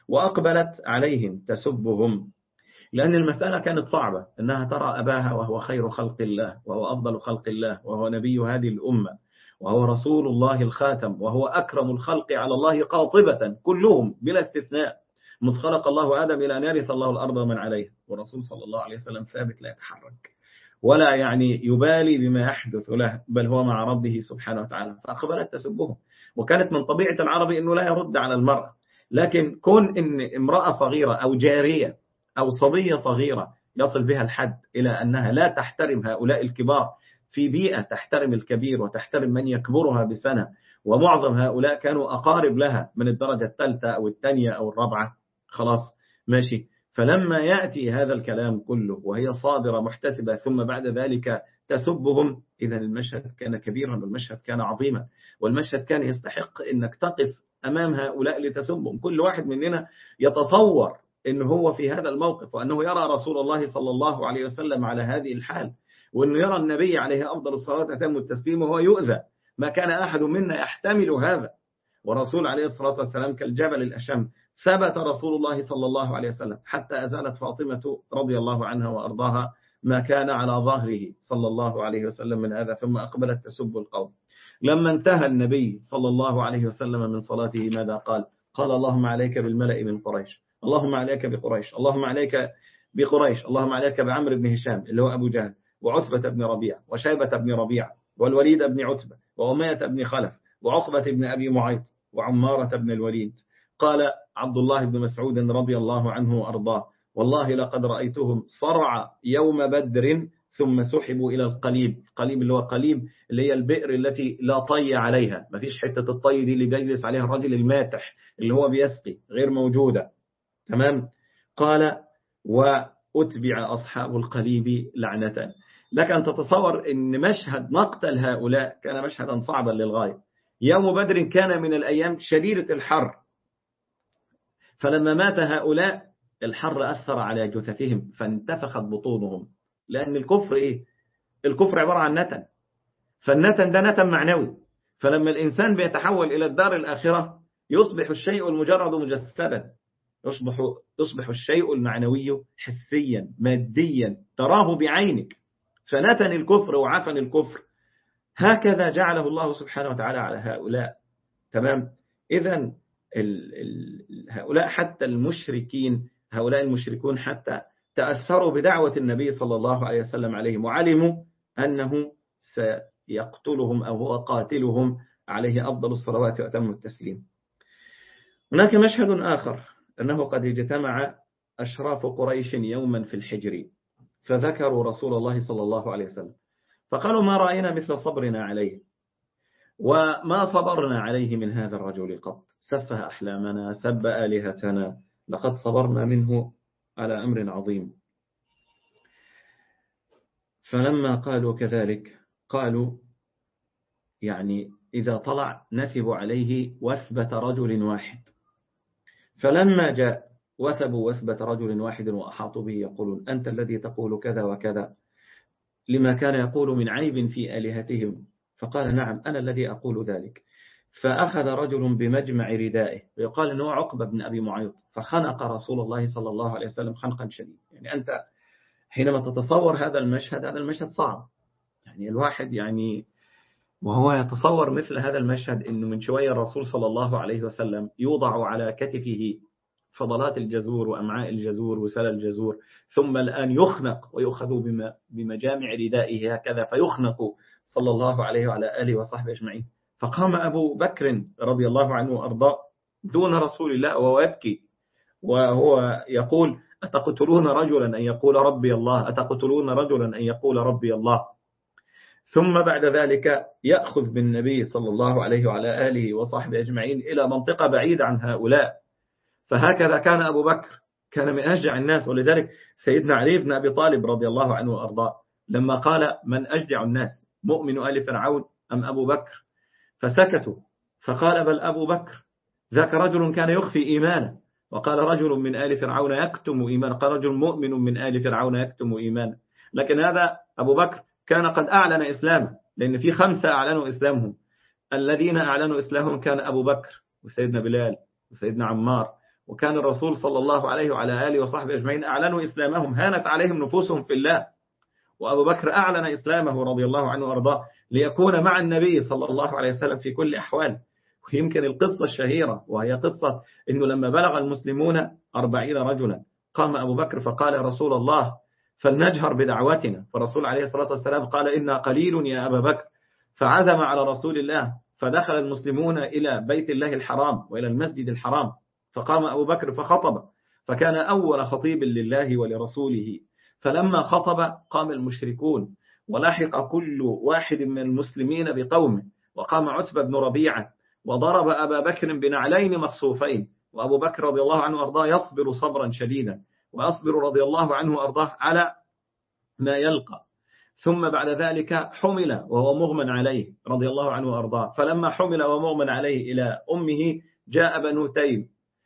وأقبلت عليهم تسبهم، لأن المسألة كانت صعبة، أنها ترى أباها وهو خير خلق الله وهو أفضل خلق الله وهو نبي هذه الأمة وهو رسول الله الخاتم وهو أكرم الخلق على الله قاطبة كلهم بلا استثناء، مذ خلق الله آدم إلى أن يرث الله الأرض ومن عليها، والرسول صلى الله عليه وسلم ثابت لا يتحرك ولا يعني يبالي بما يحدث له، بل هو مع ربه سبحانه وتعالى. فأقبلت تسبهم، وكانت من طبيعة العربي أنه لا يرد على المرأة، لكن كون أن امرأة صغيرة أو جارية أو صبية صغيرة يصل بها الحد إلى أنها لا تحترم هؤلاء الكبار في بيئة تحترم الكبير وتحترم من يكبرها بسنة، ومعظم هؤلاء كانوا أقارب لها من الدرجة الثالثة أو الثانية أو الرابعة، خلاص ماشي. فلما يأتي هذا الكلام كله وهي صابرة محتسبة ثم بعد ذلك تسبهم، إذا المشهد كان كبيرا والمشهد كان عظيما، والمشهد كان يستحق أنك تقف أمام هؤلاء لتسبهم. كل واحد مننا يتصور أنه هو في هذا الموقف، وأنه يرى رسول الله صلى الله عليه وسلم على هذه الحال، وأنه يرى النبي عليه أفضل الصلاة وأتم التسليم وهو يؤذى. ما كان أحد منا يحتمل هذا، ورسول عليه الصلاة والسلام كالجبل الأشم. ثبت رسول الله صلى الله عليه وسلم حتى أزالت فاطمة رضي الله عنها وأرضاها ما كان على ظهره صلى الله عليه وسلم من هذا، ثم أقبلت تسب القوم. لما انتهى النبي صلى الله عليه وسلم من صلاته ماذا قال؟ قال اللهم عليك بالملأ من قريش، اللهم عليك بقريش، اللهم عليك بقريش، اللهم عليك بعمرو بن هشام اللي هو أبو جهل، وعتبة بن ربيع، وشيبة بن ربيع، والوليد بن عتبة، وأمية بن خلف، وعقبة بن أبي معيط، وعمارة بن الوليد. قال عبد الله بن مسعود رضي الله عنه وأرضاه والله لقد رأيتهم صرع يوم بدر ثم سحبوا إلى القليب. القليب اللي هو قليب اللي هي البئر التي لا طي عليها، ما فيش حتة الطي دي اللي بيجلس عليها الرجل الماتح اللي هو بيسقي، غير موجودة. تمام. قال وأتبع أصحاب القليب لعنة. لك أن تتصور أن مشهد مقتل هؤلاء كان مشهدا صعبا للغاية. يوم بدر كان من الأيام شديدة الحر، فلما مات هؤلاء الحر أثر على جثثهم فانتفخت بطونهم، لأن الكفر إيه؟ الكفر عبارة عن نتن، فالنتن ده نتن معنوي، فلما الإنسان بيتحول إلى الدار الآخرة يصبح الشيء المجرد مجسدا، يصبح الشيء المعنوي حسيا ماديا تراه بعينك، فنتن الكفر وعفن الكفر هكذا جعله الله سبحانه وتعالى على هؤلاء. تمام. إذن هؤلاء حتى المشركين هؤلاء المشركون حتى تأثروا بدعوة النبي صلى الله عليه وسلم عليهم، وعلموا أنه سيقتلهم أو هو قاتلهم عليه أفضل الصلوات وأتم التسليم. هناك مشهد آخر، أنه قد اجتمع أشراف قريش يوما في الحجر فذكروا رسول الله صلى الله عليه وسلم فقالوا ما رأينا مثل صبرنا عليه، وما صبرنا عليه من هذا الرجل قط، سفه أحلامنا، سب آلهتنا، لقد صبرنا منه على أمر عظيم. فلما قالوا كذلك قالوا يعني إذا طلع نثب عليه وثبة رجل واحد، فلما جاء وثبوا وثبة رجل واحد وأحاطوا به يقولون أنت الذي تقول كذا وكذا، لما كان يقول من عيب في آلهتهم، فقال نعم أنا الذي أقول ذلك. فأخذ رجل بمجمع ردائه، ويقال أنه عقبة بن أبي معيط، فخنق رسول الله صلى الله عليه وسلم خنقا شديدا. يعني أنت حينما تتصور هذا المشهد، هذا المشهد صعب، يعني الواحد يعني وهو يتصور مثل هذا المشهد، إنه من شوية الرسول صلى الله عليه وسلم يوضع على كتفه فضلات الجزور وأمعاء الجزور وسل الجزور، ثم الآن يخنق ويؤخذ بمجامع ردائه هكذا فيخنق صلى الله عليه وعلى آله وصحبه أجمعين. فقام أبو بكر رضي الله عنه وأرضاه دون رسول الله وهو يبكي، وهو يقول أتقتلون رجلا أن يقول ربي الله، أتقتلون رجلا أن يقول ربي الله. ثم بعد ذلك يأخذ بالنبي صلى الله عليه وعلى آله وصحبه أجمعين إلى منطقة بعيدة عن هؤلاء. فهكذا كان أبو بكر، كان من أشجع الناس. ولذلك سيدنا علي بن أبي طالب رضي الله عنه وأرضاه لما قال من أشجع الناس مؤمن آل فرعون أم أبو بكر، فسكتوا، فقال بل أبو بكر، ذاك رجل كان يخفي إيمانه، وقال رجل من آل فرعون يكتم إيمانه، قال رجل مؤمن من آل فرعون يكتم إيمانه. لكن هذا أبو بكر كان قد أعلن إسلامه، لأن في 5 أعلنوا إسلامهم. الذين أعلنوا إسلامهم كان أبو بكر وسيدنا بلال وسيدنا عمار، وكان الرسول صلى الله عليه وعلى آله وصحبه أجمعين أعلنوا إسلامهم، هانت عليهم نفوسهم في الله. وأبو بكر أعلن إسلامه رضي الله عنه وأرضاه ليكون مع النبي صلى الله عليه وسلم في كل أحوال. ويمكن القصة الشهيرة وهي قصة إنه لما بلغ المسلمون 40 رجلا قام أبو بكر فقال يا رسول الله فلنجهر بدعوتنا، فالرسول عليه الصلاة والسلام قال إنا قليل يا أبا بكر، فعزم على رسول الله، فدخل المسلمون إلى بيت الله الحرام وإلى المسجد الحرام، فقام أبو بكر فخطب، فكان أول خطيب لله ولرسوله. فلما خطب قام المشركون ولحق كل واحد من المسلمين بقومه، وقام عتبة بن ربيعة وضرب أبا بكر بنعلين مخصوفين، وأبو بكر رضي الله عنه وأرضاه يصبر صبرا شديدا، ويصبر رضي الله عنه وأرضاه على ما يلقى. ثم بعد ذلك حمل وهو مغمى عليه رضي الله عنه وأرضاه، فلما حمل ومغمى عليه إلى أمه جاء بنو تيم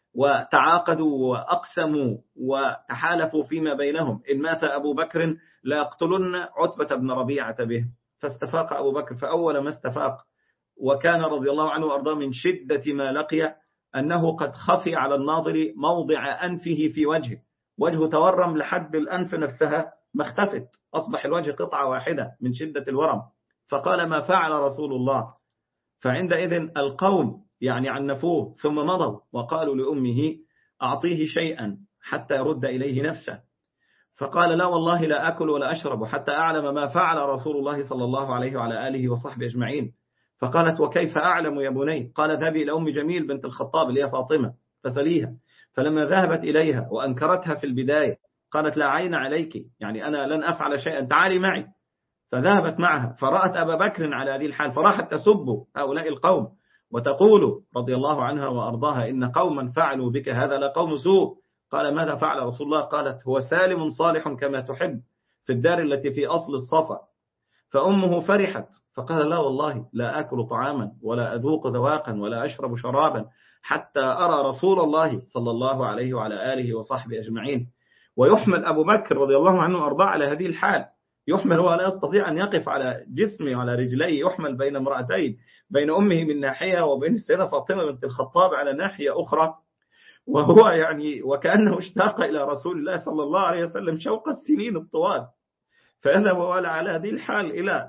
وتعاقدوا وأقسموا وتحالفوا فيما بينهم إن مات أبو بكر لا يقتلن عتبة بن ربيعة به. فاستفاق أبو بكر، فأول ما استفاق وكان رضي الله عنه وأرضاه من شدة ما لقي أنه قد خفي على الناظر موضع أنفه في وجهه تورم لحد الأنف نفسها ما اختفت، أصبح الوجه قطعة واحدة من شدة الورم. فقال ما فعل رسول الله؟ فعندئذ القوم يعني عنفوه ثم مضوا وقالوا لأمه أعطيه شيئا حتى يرد إليه نفسه، فقال لا والله لا أكل ولا أشرب حتى أعلم ما فعل رسول الله صلى الله عليه وعلى آله وصحبه أجمعين. فقالت وكيف أعلم يا بني؟ قال ذهبي إلى أم جميل بنت الخطاب اللي هي فاطمة فسليها. فلما ذهبت إليها وأنكرتها في البداية قالت لا عين عليك، يعني أنا لن أفعل شيئا، تعالي معي. فذهبت معها فرأت أبا بكر على هذه الحال فراحت تسب هؤلاء القوم وتقول رضي الله عنها وأرضاها إن قوما فعلوا بك هذا لقوم سوء. قال ماذا فعل رسول الله؟ قالت هو سالم صالح كما تحب في الدار التي في أصل الصفا. فأمه فرحت فقال لا والله لا أكل طعاما ولا أذوق ذواقا ولا أشرب شرابا حتى أرى رسول الله صلى الله عليه وعلى آله وصحبه أجمعين. ويحمل أبو بكر رضي الله عنه وأرضاه على هذه الحال، يحمل هو لا يستطيع أن يقف على جسمه وعلى رجليه، يحمل بين امرأتين، بين أمه من ناحية وبين السيدة فاطمة بنت الخطاب على ناحية أخرى، وهو يعني وكأنه اشتاق إلى رسول الله صلى الله عليه وسلم شوق السنين الطوال. فذهب على هذه الحال إلى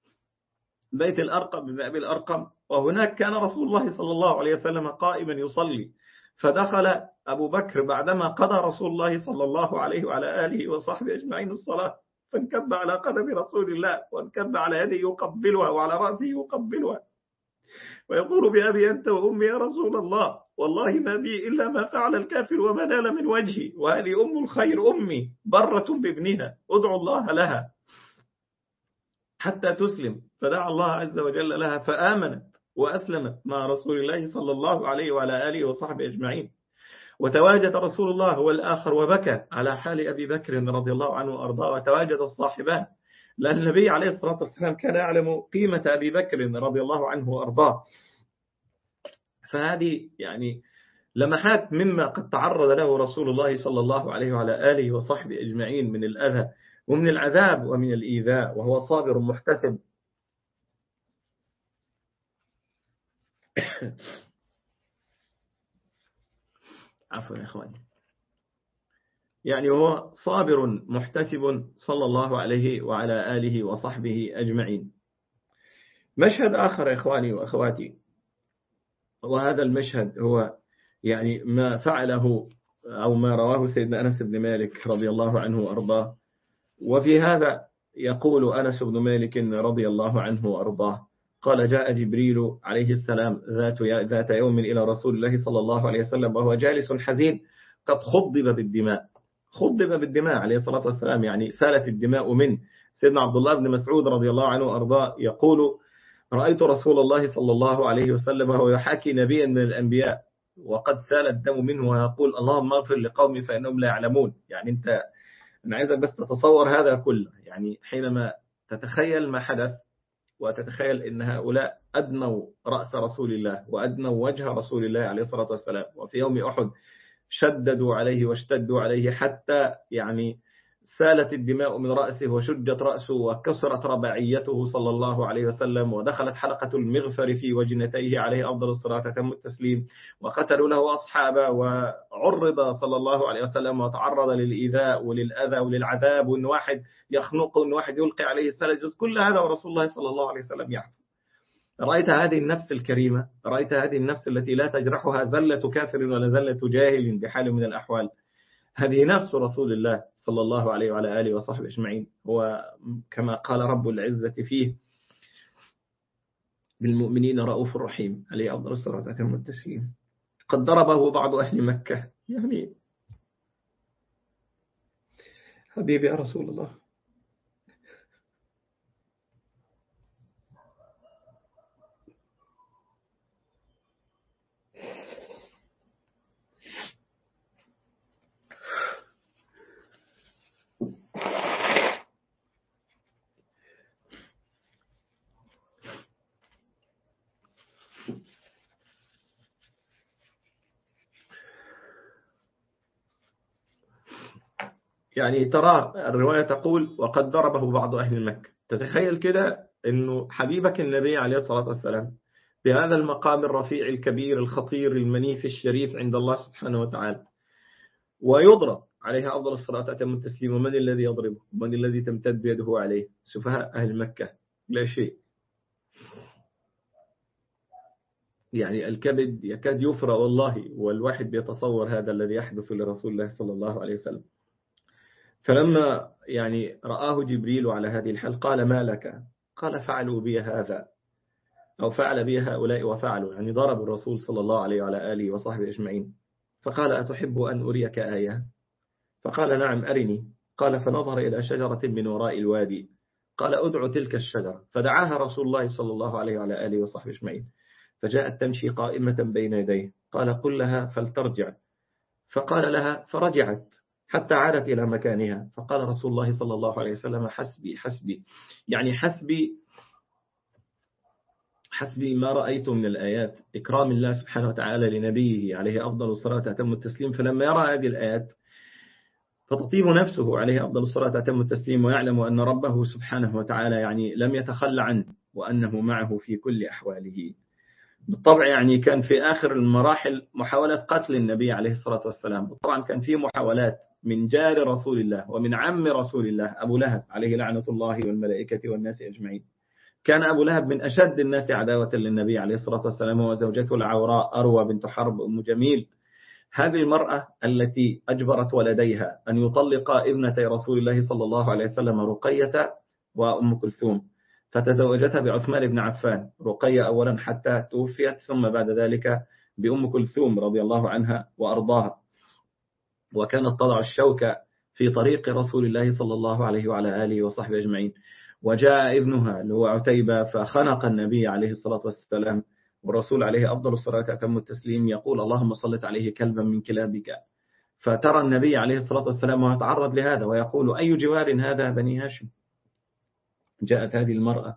بيت الأرقم بن أبي الأرقم، وهناك كان رسول الله صلى الله عليه وسلم قائما يصلي، فدخل أبو بكر بعدما قضى رسول الله صلى الله عليه وعلى آله وصحبه أجمعين الصلاة، فانكب على قدم رسول الله وانكب على يده يقبلها وعلى رأسه يقبلها ويقول بأبي أنت وأمي يا رسول الله، والله ما بي إلا ما فعل الكافر وما نال من وجهي، وهذه أم الخير أمي برة بابنها، ادعو الله لها حتى تسلم. فدعا الله عز وجل لها فآمنت وأسلمت مع رسول الله صلى الله عليه وعلى آله وصحبه أجمعين. وتواجد رسول الله هو الآخر وبكى على حال أبي بكر رضي الله عنه وأرضاه، وتواجد الصاحبان، لأن النبي عليه الصلاة والسلام كان يعلم قيمة أبي بكر رضي الله عنه وأرضاه. فهذه يعني لمحات مما قد تعرض له رسول الله صلى الله عليه وعلى آله وصحبه أجمعين من الأذى ومن العذاب ومن الإيذاء، وهو صابر محتسب. عفوا يا إخواني، يعني هو صابر محتسب صلى الله عليه وعلى آله وصحبه أجمعين. مشهد آخر يا إخواني وأخواتي، وهذا المشهد هو يعني ما فعله أو ما رواه سيدنا أنس بن مالك رضي الله عنه وأرضاه. وفي هذا يقول أنس بن مالك رضي الله عنه وأرضاه قال جاء جبريل عليه السلام ذات يوم إلى رسول الله صلى الله عليه وسلم وهو جالس حزين قد خضب بالدماء عليه الصلاة والسلام، يعني سالت الدماء منه. سيدنا عبد الله بن مسعود رضي الله عنه وأرضاه يقول رأيت رسول الله صلى الله عليه وسلم وهو يحاكي نبيا من الأنبياء وقد سال الدم منه ويقول اللهم اغفر لقومي فإنهم لا يعلمون. يعني أنا عايزك بس تتصور هذا كله، يعني حينما تتخيل ما حدث وتتخيل أن هؤلاء أدنوا رأس رسول الله وأدنوا وجه رسول الله عليه الصلاة والسلام، وفي يوم أحد شددوا عليه واشتدوا عليه حتى يعني سالت الدماء من رأسه وشجت رأسه وكسرت رباعيته صلى الله عليه وسلم، ودخلت حلقة المغفر في وجنتيه عليه أفضل الصلاة وأتم التسليم، وقتلوا له أصحابه، وعرض صلى الله عليه وسلم وتعرض للإيذاء وللأذى وللعذاب، وأن واحد يخنقه وأن واحد يلقي عليه السلج، كل هذا ورسول الله صلى الله عليه وسلم يعفو. رأيت هذه النفس الكريمة، رأيت هذه النفس التي لا تجرحها زلة كافر ولا زلة جاهل بحال من الأحوال. هذه نفس رسول الله صلى الله عليه وعلى آله وصحبه أجمعين. هو كما قال رب العزة فيه بالمؤمنين رؤوف رحيم عليه أفضل الصلاة وأتم التسليم. قد ضربه بعض أهل مكة، يعني حبيبي يا رسول الله. يعني ترى الرواية تقول وقد ضربه بعض أهل مكة. تتخيل كده أنه حبيبك النبي عليه الصلاة والسلام بهذا المقام الرفيع الكبير الخطير المنيف الشريف عند الله سبحانه وتعالى ويضرب عليها أفضل الصلاة وأتم التسليم، ومن الذي يضربه؟ ومن الذي تمتد يده عليه؟ سفهاء أهل مكة، لا شيء. يعني الكبد يكاد يفرى والله، والواحد بيتصور هذا الذي يحدث لرسول الله صلى الله عليه وسلم. فلما يعني رآه جبريل على هذه الحال قال ما لك؟ قال فعلوا بي هذا أو فعل بي هؤلاء وفعلوا، يعني ضرب الرسول صلى الله عليه وعلى آله وصحبه أجمعين. فقال أتحب أن أريك آية؟ فقال نعم أرني. قال فنظر إلى شجرة من وراء الوادي، قال أدعو تلك الشجرة، فدعاها رسول الله صلى الله عليه وعلى آله وصحبه أجمعين، فجاءت تمشي قائمة بين يديه، قال قل لها فلترجع، فقال لها فرجعت حتى عادت إلى مكانها. فقال رسول الله صلى الله عليه وسلم حسبي حسبي، يعني حسبي ما رأيت من الآيات إكرام الله سبحانه وتعالى لنبيه عليه أفضل الصلاة وأتم التسليم. فلما يرى هذه الآيات فتطيب نفسه عليه أفضل الصلاة وأتم التسليم، ويعلم أن ربه سبحانه وتعالى يعني لم يتخلى عنه وأنه معه في كل أحواله. بالطبع يعني كان في آخر المراحل محاولة قتل النبي عليه الصلاة والسلام، وطبعا كان في محاولات من جار رسول الله ومن عم رسول الله أبو لهب عليه لعنة الله والملائكة والناس أجمعين. كان أبو لهب من أشد الناس عداوة للنبي عليه الصلاة والسلام، وزوجته العوراء أروى بنت حرب أم جميل هذه المرأة التي أجبرت ولديها أن يطلقا ابنتي رسول الله صلى الله عليه وسلم رقية وأم كلثوم، فتزوجتها بعثمان بن عفان، رقية أولا حتى توفيت، ثم بعد ذلك بأم كلثوم رضي الله عنها وأرضاها، وكانت تضع الشوكة في طريق رسول الله صلى الله عليه وعلى آله وصحبه أجمعين. وجاء ابنها اللي هو عتيبة فخنق النبي عليه الصلاة والسلام، والرسول عليه أفضل الصلاة وأتم التسليم يقول اللهم صلت عليه كلبا من كلابك. فترى النبي عليه الصلاة والسلام ويتعرض لهذا ويقول أي جوار هذا بني هاشم. جاءت هذه المرأة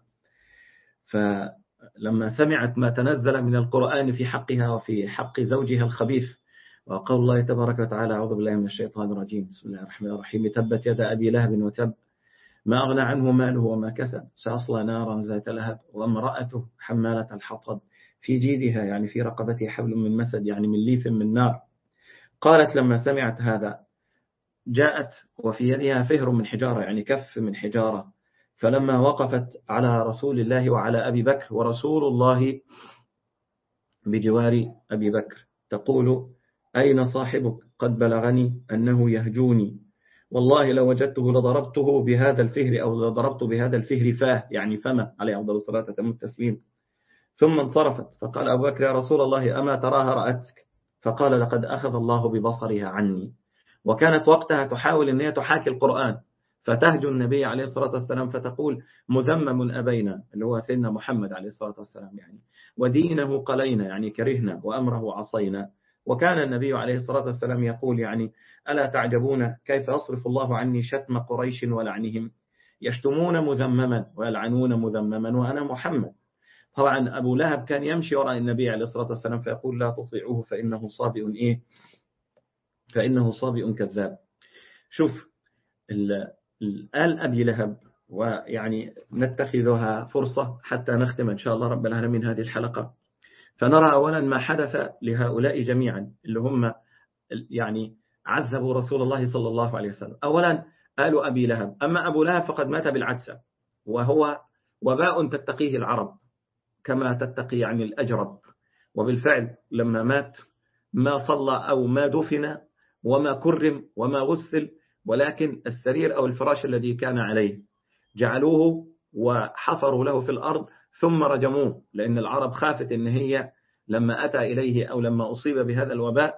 فلما سمعت ما تنزل من القرآن في حقها وفي حق زوجها الخبيث، وقال الله تبارك وتعالى أعوذ بالله من الشيطان الرجيم بسم الله الرحمن الرحيم تبت يد أبي لهب وتب ما أغنى عنه ماله وما كسب سيصلى نارا ذات لهب وامرأته حمالة الحطب في جيدها يعني في رقبتها حبل من مسد يعني من ليف من نار. قالت لما سمعت هذا جاءت وفي يدها فهر من حجارة يعني كف من حجارة، فلما وقفت على رسول الله وعلى أبي بكر ورسول الله بجوار أبي بكر تقول أين صاحبك قد بلغني أنه يهجوني والله لو وجدته لضربته بهذا الفهر أو لضربت بهذا الفهر فاه يعني فما عليه أفضل الصلاة وأتم التسليم. ثم انصرفت فقال أبو بكر يا رسول الله أما تراها رأتك؟ فقال لقد أخذ الله ببصرها عني. وكانت وقتها تحاول أن هي تحاكي القرآن فتهجو النبي عليه الصلاة والسلام فتقول مذمم أبينا اللي هو سيدنا محمد عليه الصلاة والسلام يعني ودينه قلينا يعني كرهنا وأمره عصينا. وكان النبي عليه الصلاة والسلام يقول يعني ألا تعجبون كيف يصرف الله عني شتم قريش ولعنهم يشتمون مذمما ويلعنون مذمما وأنا محمد. طبعا أبو لهب كان يمشي وراء النبي عليه الصلاة والسلام فيقول لا تطيعوه فإنه صابئ إيه فإنه صابئ كذاب. شوف آل أبي لهب ويعني نتخذها فرصة حتى نختم إن شاء الله رب العالمين هذه الحلقة. فنرى أولا ما حدث لهؤلاء جميعا اللي هم يعني عذبوا رسول الله صلى الله عليه وسلم. أولا آل أبي لهب، أما أبو لهب فقد مات بالعدسة وهو وباء تتقيه العرب كما تتقي يعني الأجرب، وبالفعل لما مات ما صلى أو ما دفن وما كرم وما غسل، ولكن السرير أو الفراش الذي كان عليه جعلوه وحفروا له في الأرض ثم رجموه، لأن العرب خافت إن هي لما أتى إليه أو لما أصيب بهذا الوباء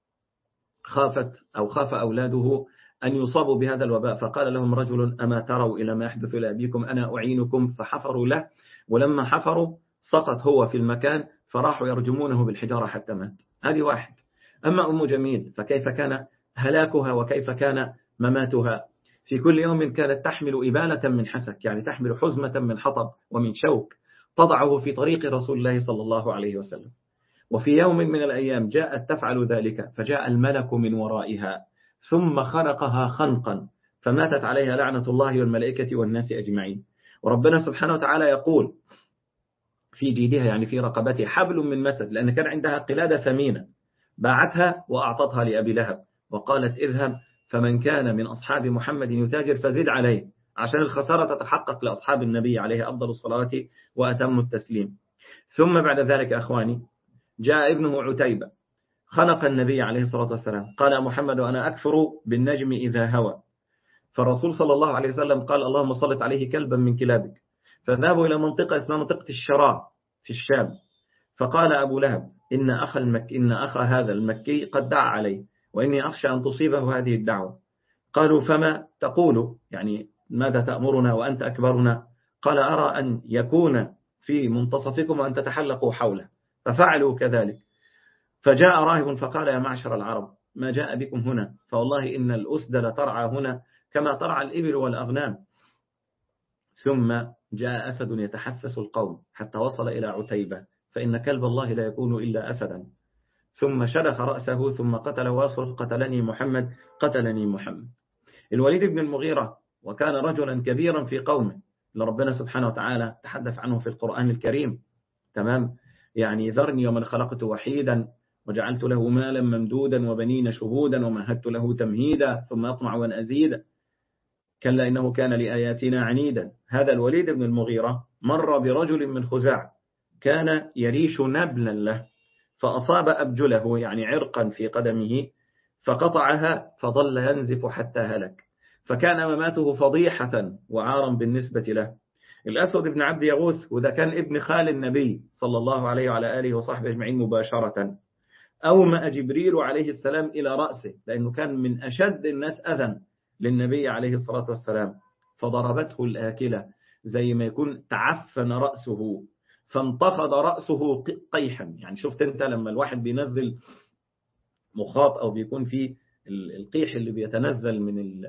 خافت أو خاف أولاده أن يصابوا بهذا الوباء، فقال لهم رجل أما تروا إلى ما يحدث لأبيكم أنا أعينكم، فحفروا له، ولما حفروا سقط هو في المكان فراحوا يرجمونه بالحجارة حتى مات. هذه واحد. أما أم جميل فكيف كان هلاكها وكيف كان مماتها؟ في كل يوم كانت تحمل إبالة من حسك يعني تحمل حزمة من حطب ومن شوك تضعه في طريق رسول الله صلى الله عليه وسلم. وفي يوم من الأيام جاءت تفعل ذلك فجاء الملك من ورائها ثم خنقها خنقا فماتت عليها لعنة الله والملائكة والناس أجمعين. وربنا سبحانه وتعالى يقول في جيدها يعني في رقبتها حبل من مسد، لأن كان عندها قلادة ثمينة باعتها وأعطتها لأبي لهب وقالت اذهب فمن كان من أصحاب محمد يتاجر فزد عليه عشان الخسارة تتحقق لأصحاب النبي عليه أفضل الصلاة وأتم التسليم. ثم بعد ذلك أخواني جاء ابنه عتيبة خنق النبي عليه الصلاة والسلام قال محمد أنا أكفر بالنجم إذا هوى، فالرسول صلى الله عليه وسلم قال اللهم صلت عليه كلبا من كلابك، فذهبوا إلى منطقة اسمها منطقة الشراء في الشام، فقال أبو لهب إن أخا هذا المكي قد دعا عليه وإني أخشى أن تصيبه هذه الدعوة. قالوا فما تقول يعني ماذا تأمرنا وأنت أكبرنا؟ قال أرى أن يكون في منتصفكم وأن تتحلقوا حوله، ففعلوا كذلك. فجاء راهب فقال يا معشر العرب ما جاء بكم هنا؟ فوالله إن الأسد لترعى هنا كما ترعى الإبل والأغنام. ثم جاء أسد يتحسس القوم حتى وصل إلى عتيبة فإن كلب الله لا يكون إلا أسدا، ثم شلخ رأسه ثم قتل واصل قتلني محمد قتلني محمد. الوليد بن المغيرة وكان رجلا كبيرا في قومه لربنا سبحانه وتعالى تحدث عنه في القرآن الكريم تمام يعني ذرني ومن خلقت وحيدا وجعلت له مالا ممدودا وبنين شهودا ومهدت له تمهيدا ثم أطمع أن أزيد كلا إنه كان لآياتنا عنيدا. هذا الوليد بن المغيرة مر برجل من خزاعة كان يريش نبلا له فأصاب أبجله يعني عرقا في قدمه فقطعها فظل ينزف حتى هلك، فكان مماته فضيحة وعارا بالنسبة له. الأسود بن عبد يغوث، وده كان ابن خال النبي صلى الله عليه وعلى آله وصحبه أجمعين مباشرة، أومأ جبريل عليه السلام إلى رأسه، لأنه كان من أشد الناس أذى للنبي عليه الصلاة والسلام، فضربته الآكلة، زي ما يكون تعفن رأسه فانتفض رأسه قيحا. يعني شفت أنت لما الواحد بينزل مخاط أو بيكون فيه القيح اللي بيتنزل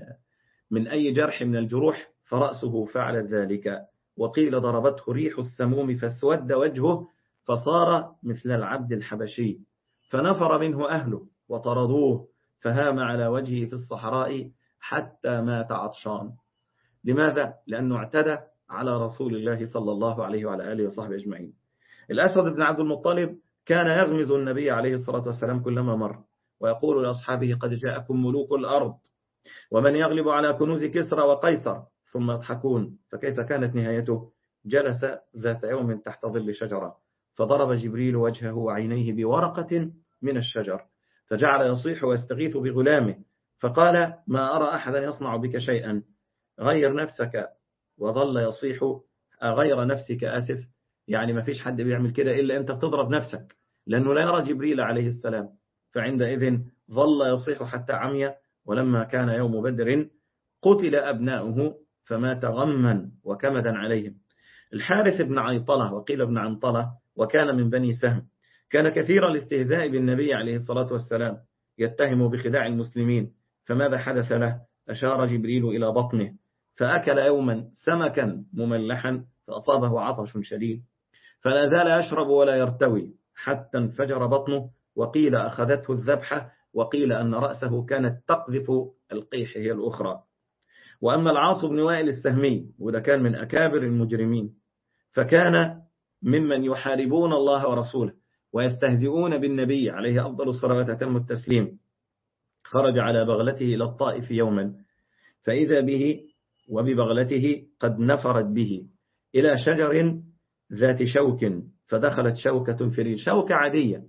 من أي جرح من الجروح، فرأسه فعل ذلك. وقيل ضربته ريح السموم فاسود وجهه فصار مثل العبد الحبشي، فنفر منه أهله وطردوه، فهام على وجهه في الصحراء حتى مات عطشان. لماذا؟ لأنه اعتدى على رسول الله صلى الله عليه وعلى آله وصحبه أجمعين. الأسود بن عبد المطلب كان يغمز النبي عليه الصلاة والسلام كلما مر، ويقول لأصحابه قد جاءكم ملوك الأرض ومن يغلب على كنوز كسرى وقيصر، ثم يضحكون. فكيف كانت نهايته؟ جلس ذات يوم تحت ظل شجرة، فضرب جبريل وجهه وعينيه بورقة من الشجر، فجعل يصيح ويستغيث بغلامه، فقال ما أرى أحدا يصنع بك شيئا غير نفسك. وظل يصيح غير نفسك أسف، يعني ما فيش حد بيعمل كده إلا أنت بتضرب نفسك، لأنه لا يرى جبريل عليه السلام. فعندئذ ظل يصيح حتى عمي. ولما كان يوم بدر قتل أبناؤه فمات غما وكمدا عليهم. الحارث بن عيطلة وقيل ابن عنطلة، وكان من بني سهم، كان كثير الاستهزاء بالنبي عليه الصلاة والسلام، يتهم بخداع المسلمين. فماذا حدث له؟ أشار جبريل إلى بطنه، فأكل يوما سمكا مملحا فأصابه عطش شديد، فلا زال يشرب ولا يرتوي حتى انفجر بطنه. وقيل أخذته الذبحة، وقيل أن رأسه كانت تقذف القيح هي الأخرى. وأما العاص بن وائل السهمي، وده كان من أكابر المجرمين، فكان ممن يحاربون الله ورسوله ويستهزئون بالنبي عليه أفضل الصلاة وأتم التسليم. خرج على بغلته إلى الطائف يوما، فإذا به وببغلته قد نفرت به إلى شجر ذات شوك، فدخلت شوكة في رجل، شوكة عادية،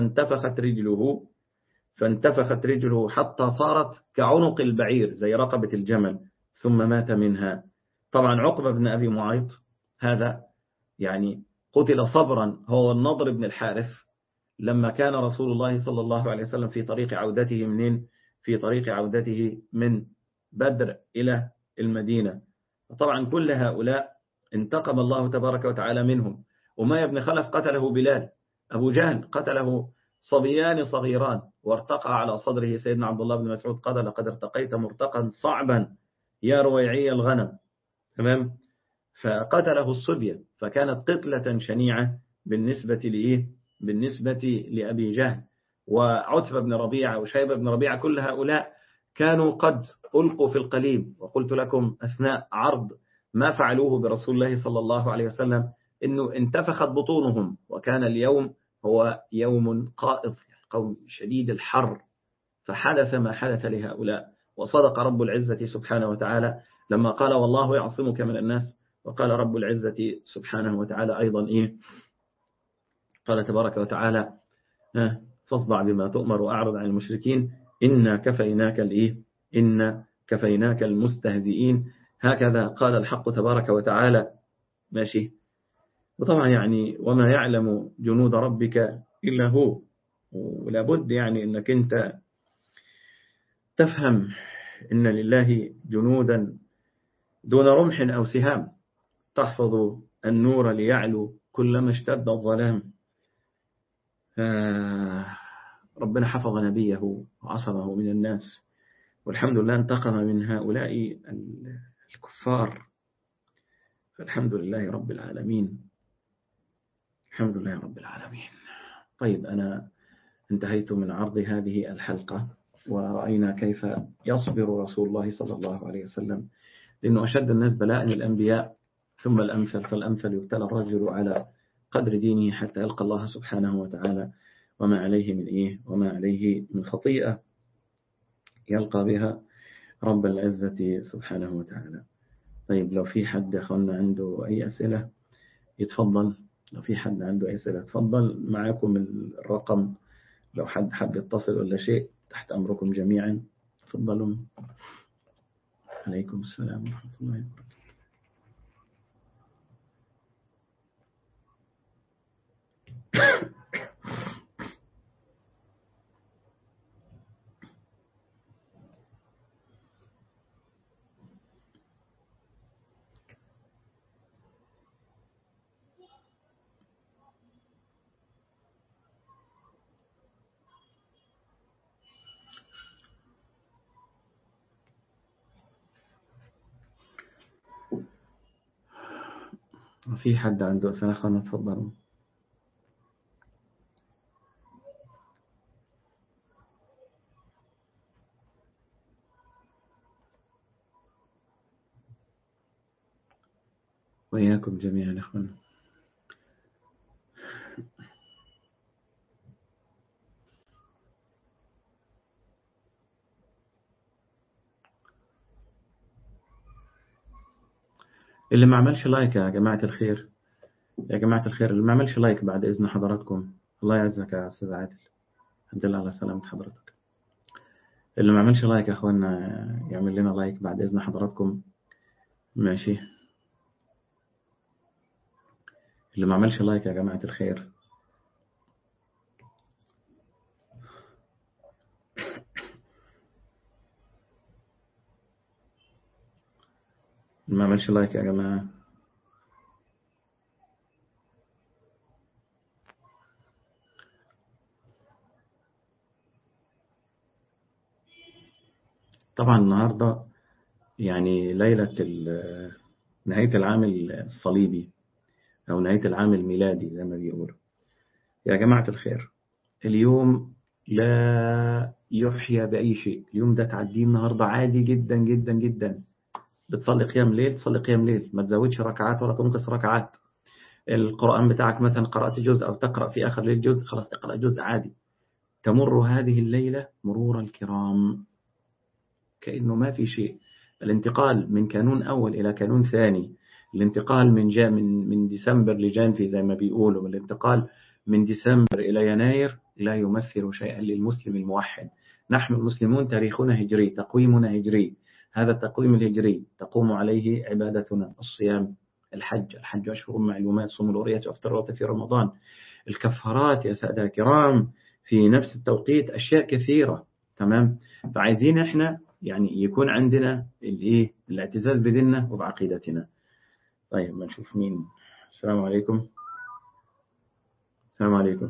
فانتفخت رجله حتى صارت كعنق البعير زي رقبة الجمل، ثم مات منها. طبعا عقبة بن أبي معيط هذا يعني قتل صبرا، هو النضر بن الحارث، لما كان رسول الله صلى الله عليه وسلم في طريق عودته في طريق عودته من بدر إلى المدينة. طبعا كل هؤلاء انتقم الله تبارك وتعالى منهم. أمية بن خلف قتله بلال، أبو جهل قتله صبيان صغيران، وارتقى على صدره سيدنا عبد الله بن مسعود قال لقد ارتقيت مرتقا صعبا يا رويعي الغنم، تمام. فقتله الصبية، فكانت قتلة شنيعة بالنسبة لأبي جهل وعتبة بن ربيعة وشيبة بن ربيعة. كل هؤلاء كانوا قد ألقوا في القليب. وقلت لكم أثناء عرض ما فعلوه برسول الله صلى الله عليه وسلم إنه انتفخت بطونهم، وكان اليوم هو يوم قائض، قوم شديد الحر، فحدث ما حدث لهؤلاء. وصدق رب العزة سبحانه وتعالى لما قال والله يعصمك من الناس. وقال رب العزة سبحانه وتعالى أيضا قال تبارك وتعالى فاصدع بما تؤمر وأعرض عن المشركين إنا كفيناك المستهزئين. هكذا قال الحق تبارك وتعالى. ماشي. وطبعا يعني وما يعلم جنود ربك إلا هو، ولابد يعني أنك أنت تفهم إن لله جنودا دون رمح أو سهام تحفظ النور ليعلو كلما اشتد الظلام. ربنا حفظ نبيه وعصمه من الناس، والحمد لله انتقم من هؤلاء الكفار. فالحمد لله رب العالمين، الحمد لله رب العالمين. طيب أنا انتهيت من عرض هذه الحلقة، ورأينا كيف يصبر رسول الله صلى الله عليه وسلم، لأنه أشد الناس بلاء الأنبياء، ثم الأمثل فالأمثل، يبتلى الرجل على قدر دينه حتى يلقى الله سبحانه وتعالى وما عليه من خطيئة يلقى بها رب العزة سبحانه وتعالى. طيب لو في حد أخونا عنده أي أسئلة يتفضل لو في حد عنده أسئلة تفضل، معاكم الرقم لو حد حب يتصل ولا شيء، تحت أمركم جميعا. تفضلوا. عليكم السلام ورحمة الله وبركاته. في حد عنده أسئلة؟ خلنا تفضلوا. وإياكم جميعا إخوانا. اللي ما عملش لايك يا جماعة الخير، يا جماعة الخير اللي ما عملش لايك بعد إذن حضراتكم، الله يعزك يا أستاذ عادل، الحمد لله على سلامة حضرتك. اللي ما عملش لايك يا أخوانا يعمل لنا لايك بعد إذن حضراتكم. ماشي. اللي ما عملش لايك يا جماعة الخير. اللي ما عملش لايك يا جماعة. طبعا النهاردة يعني ليلة نهاية العام الصليبي أو نهاية العام الميلادي زي ما بيقولوا. يا جماعة الخير، اليوم لا يحيى بأي شيء. اليوم ده تعديه النهاردة عادي جدا جدا جدا. بتصلي قيام ليل، تصلي قيام ليل، ما تزودش ركعات ولا تنقص ركعات. القرآن بتاعك مثلا قرأت جزء أو تقرأ في آخر ليل جزء، خلاص تقرأ جزء عادي. تمر هذه الليلة مرور الكرام كأنه ما في شيء. الانتقال من كانون أول إلى كانون ثاني، الانتقال من ديسمبر لجانفي زي ما بيقولوا، والانتقال من ديسمبر إلى يناير لا يمثل شيئا للمسلم الموحد. نحن المسلمون تاريخنا هجري، تقويمنا هجري. هذا التقويم الهجري تقوم عليه عبادتنا، الصيام، الحج أشهر معلومات، صوم الورية وافطر في رمضان، الكفارات يا سادة كرام في نفس التوقيت، أشياء كثيرة. تمام. فعايزين احنا يعني يكون عندنا الاعتزاز بديننا وبعقيدتنا. طيب ما نشوف مين. السلام عليكم. السلام عليكم.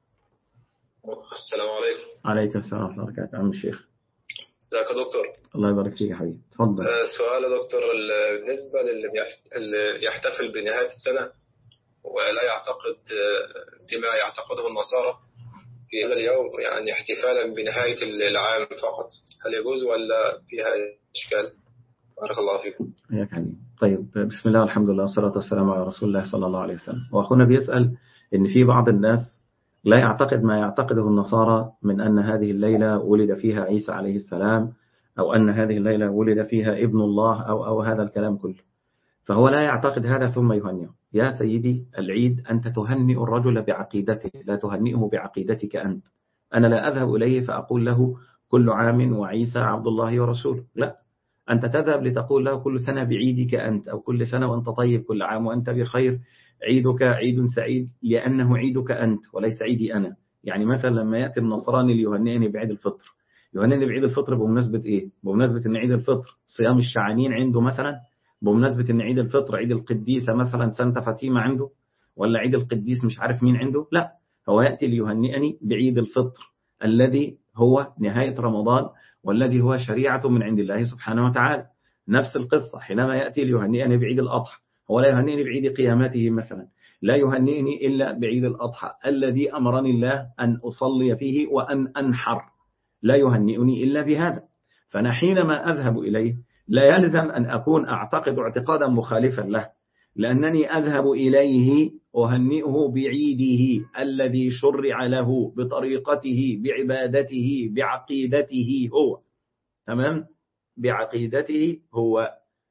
السلام عليكم. عليك السلام ورحمة الله وبركاته. عم الشيخ. ازيك يا دكتور؟ الله يبارك فيك يا حبيبي، تفضل. سؤال يا دكتور، بالنسبة اللي يحتفل بنهاية السنة ولا يعتقد بما يعتقده النصارى في هذا اليوم، يعني احتفالا بنهاية العام فقط، هل يجوز ولا فيها إشكال؟ بارك الله فيكم. يا حبيبي. طيب بسم الله والحمد لله والصلاة والسلام على رسول الله صلى الله عليه وسلم. وأخونا بيسأل إن في بعض الناس لا يعتقد ما يعتقده النصارى من أن هذه الليلة ولد فيها عيسى عليه السلام، أو أن هذه الليلة ولد فيها ابن الله أو هذا الكلام كله. فهو لا يعتقد هذا ثم يهنئه. يا سيدي، العيد أنت تهنئ الرجل بعقيدته، لا تهنئه بعقيدتك أنت. أنا لا أذهب إليه فأقول له كل عام وعيسى عبد الله ورسوله، لا. أنت تذهب لتقول له كل سنة بعيدك أنت، أو كل سنة وأنت طيب، كل عام وأنت بخير، عيدك عيد سعيد لأنه عيدك أنت وليس عيدي أنا. يعني مثلا لما يأتي النصراني ليهنئني بعيد الفطر، يهنئني بعيد الفطر بمناسبة إيه؟ بمناسبة أن عيد الفطر صيام الشعانين عنده مثلا، بمناسبة أن عيد الفطر عيد القديسة مثلا سانتا فاطمة عنده، ولا عيد القديس مش عارف مين عنده. لا، هو يأتي ليهنئني بعيد الفطر الذي هو نهاية رمضان، والذي هو شريعة من عند الله سبحانه وتعالى. نفس القصة حينما يأتي ليهنئني بعيد الأضحى، هو لا يهنئني بعيد قيامته مثلا، لا يهنئني إلا بعيد الأضحى الذي أمرني الله أن أصلي فيه وأن أنحر، لا يهنئني إلا بهذا. فأنا حينما أذهب إليه لا يلزم أن أكون أعتقد اعتقادا مخالفا له، لأنني أذهب إليه أهنئه بعيده الذي شرع له بطريقته بعبادته بعقيدته هو. تمام؟ بعقيدته هو.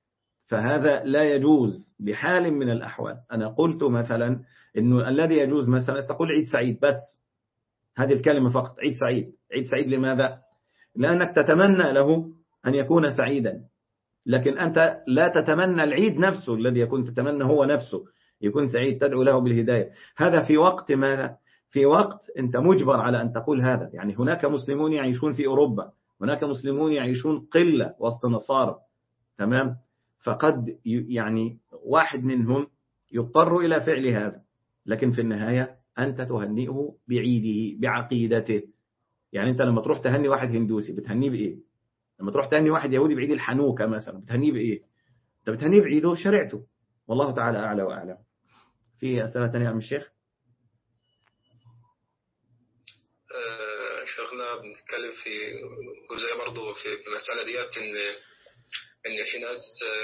فهذا لا يجوز بحال من الأحوال. أنا قلت مثلا إنه الذي يجوز مثلا تقول عيد سعيد بس، هذه الكلمة فقط، عيد سعيد. عيد سعيد لماذا؟ لأنك تتمنى له أن يكون سعيدا، لكن أنت لا تتمنى العيد نفسه الذي يكون تتمنى هو نفسه يكون سعيد، تدعو له بالهداية. هذا في وقت ماذا؟ في وقت أنت مجبر على أن تقول هذا. يعني هناك مسلمون يعيشون في أوروبا، هناك مسلمون يعيشون قلة وسط نصارى، تمام؟ فقد يعني واحد منهم يضطر إلى فعل هذا، لكن في النهاية أنت تهنئه بعيده بعقيدته. يعني أنت لما تروح تهني واحد هندوسي بتهنيه بإيه؟ لما تروح تهني واحد يهودي بعيد الحنوكة مثلا بتهنيه بإيه؟ أنت بتهنيه بعيده شرعته. والله تعالى أعلى وأعلم. في أسئلة تانية يا عم الشيخ؟ شيخنا بنتكلم في جزئية برضه في المسألة ديت إن في ناس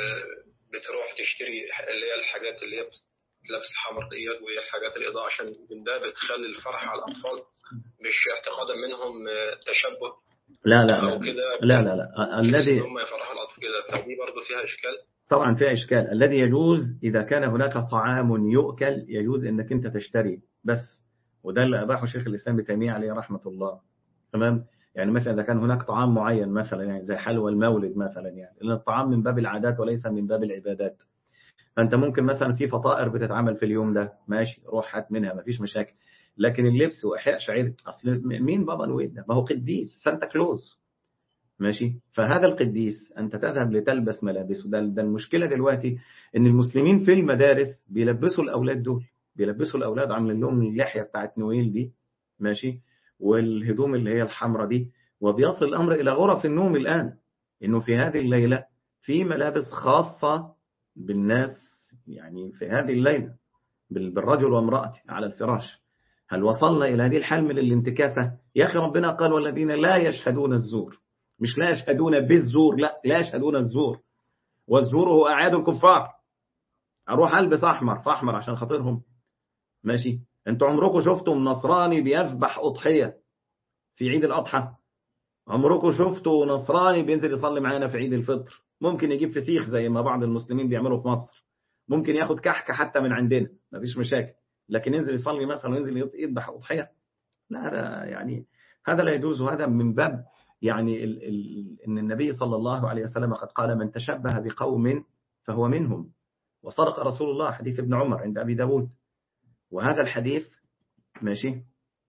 بتروح تشتري اللي هي الحاجات اللي هي لبس الحمر ديت وهي حاجات الإضاءة، عشان ده بتخلي الفرح على الأطفال، مش اعتقادا منهم تشبه لا لا أو لا كده، لا لا, لا. الذي هم يفرحوا الأطفال كده، فدي برضه فيها إشكال. طبعا فيها إشكال. الذي يجوز إذا كان هناك طعام يؤكل يجوز أنك أنت تشتري بس، وده اللي أباحه شيخ الإسلام ابن تيمية عليه رحمة الله. تمام؟ يعني مثلا إذا كان هناك طعام معين مثلا، يعني زي حلوى المولد مثلا، يعني لأن الطعام من باب العادات وليس من باب العبادات. فأنت ممكن مثلا في فطائر بتتعمل في اليوم ده، ماشي روح هات منها، مفيش مشاكل. لكن اللبس وإحياء شعير، أصل مين بابا نويل ده؟ ما هو قديس سانتا كلوز، ماشي؟ فهذا القديس أنت تذهب لتلبس ملابسه. ده المشكلة دلوقتي إن المسلمين في المدارس بيلبسوا الأولاد دول، بيلبسوا الأولاد عاملين لهم اللحية بتاعت نويل دي، ماشي، والهدوم اللي هي الحمراء دي، وبيصل الأمر إلى غرف النوم الآن، إنه في هذه الليلة في ملابس خاصة بالناس، يعني في هذه الليلة بالرجل وامرأته على الفراش. هل وصلنا إلى هذه الحال من الانتكاسة؟ يا أخي ربنا قال والذين لا يشهدون الزور، مش لا يشهدون بالزور، لا يشهدون الزور، والزور هو أعياد الكفار. أروح ألبس أحمر فأحمر عشان خاطرهم؟ ماشي. أنتوا عمركم شفتوا نصراني بيذبح أضحية في عيد الأضحى؟ عمركم شفتوا نصراني بينزل يصلي معانا في عيد الفطر؟ ممكن يجيب فسيخ زي ما بعض المسلمين بيعملوا في مصر، ممكن ياخد كحكة حتى من عندنا، مفيش مشاكل، لكن ينزل يصلي مثلا وينزل يذبح أضحية؟ لا، هذا يعني هذا لا يجوز. وهذا من باب يعني إن النبي صلى الله عليه وسلم قد قال من تشبه بقوم فهو منهم، وصدق رسول الله، حديث ابن عمر عند أبي داود. وهذا الحديث ماشي،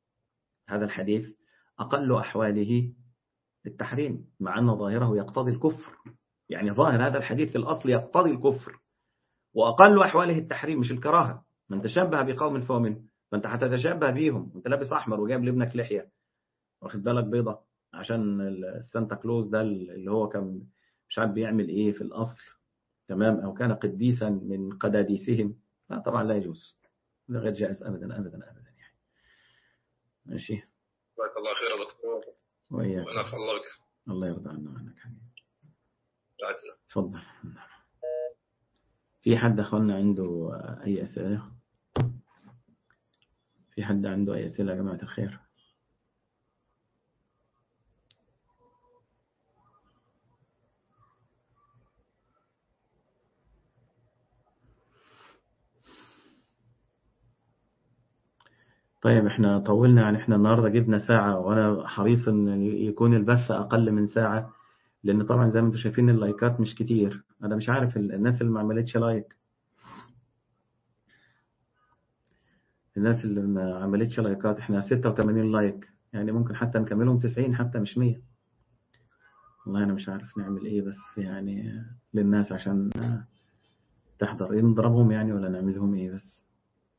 هذا الحديث أقل أحواله التحريم، مع أن ظاهره يقتضي الكفر. يعني ظاهر هذا الحديث في الأصل يقتضي الكفر، وأقل أحواله التحريم مش الكراهة. من تشبه بقوم فهو منه، فأنت هتتشبه بيهم وأنت لابس أحمر وجايب لابنك لحية واخد بالك بيضة عشان السانتا كلوز ده اللي هو كان مش عارف بيعمل إيه في الأصل، تمام، أو كان قديسا من قداديسهم. لا طبعا لا يجوز، ده غير جائز أبدا أبدا أبدا يعني. ماشي. جزاك الله خير يا دكتور، وإياك. ونفع الله بك. الله يرضى عنا وعنك حبيبي. بعدنا. تفضل. في حد أخونا عنده أي أسئلة؟ في حد عنده أي أسئلة يا جماعة الخير؟ طيب احنا طولنا، يعني احنا النهاردة جبنا ساعة، وانا حريص ان يكون البث اقل من ساعة، لان طبعا زي ما انتم شايفين اللايكات مش كتير. انا مش عارف الناس اللي ما عملتش لايك، الناس اللي ما عملتش لايكات، احنا 86 لايك، يعني ممكن حتى نكملهم 90 حتى مش 100. والله انا مش عارف نعمل ايه بس يعني للناس عشان تحضر، ايه نضربهم يعني ولا نعملهم ايه بس؟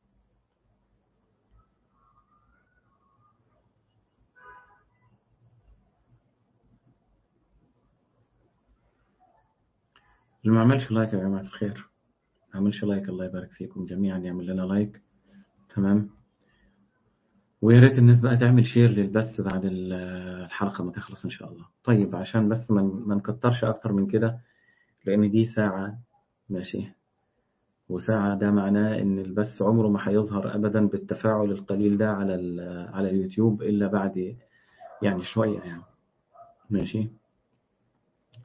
اللي ما عملش لايك يا جماعة الخير ما عملش لايك، الله يبارك فيكم جميعا يعمل لنا لايك، تمام. ويا ريت الناس بقى تعمل شير للبث بعد الحلقة ما تخلص إن شاء الله. طيب عشان بس ما نكترش أكتر من كده، لأن دي ساعة، ماشي، وساعة ده معناه إن البث عمره ما هيظهر أبدا بالتفاعل القليل ده على اليوتيوب إلا بعد يعني شوية يعني، ماشي.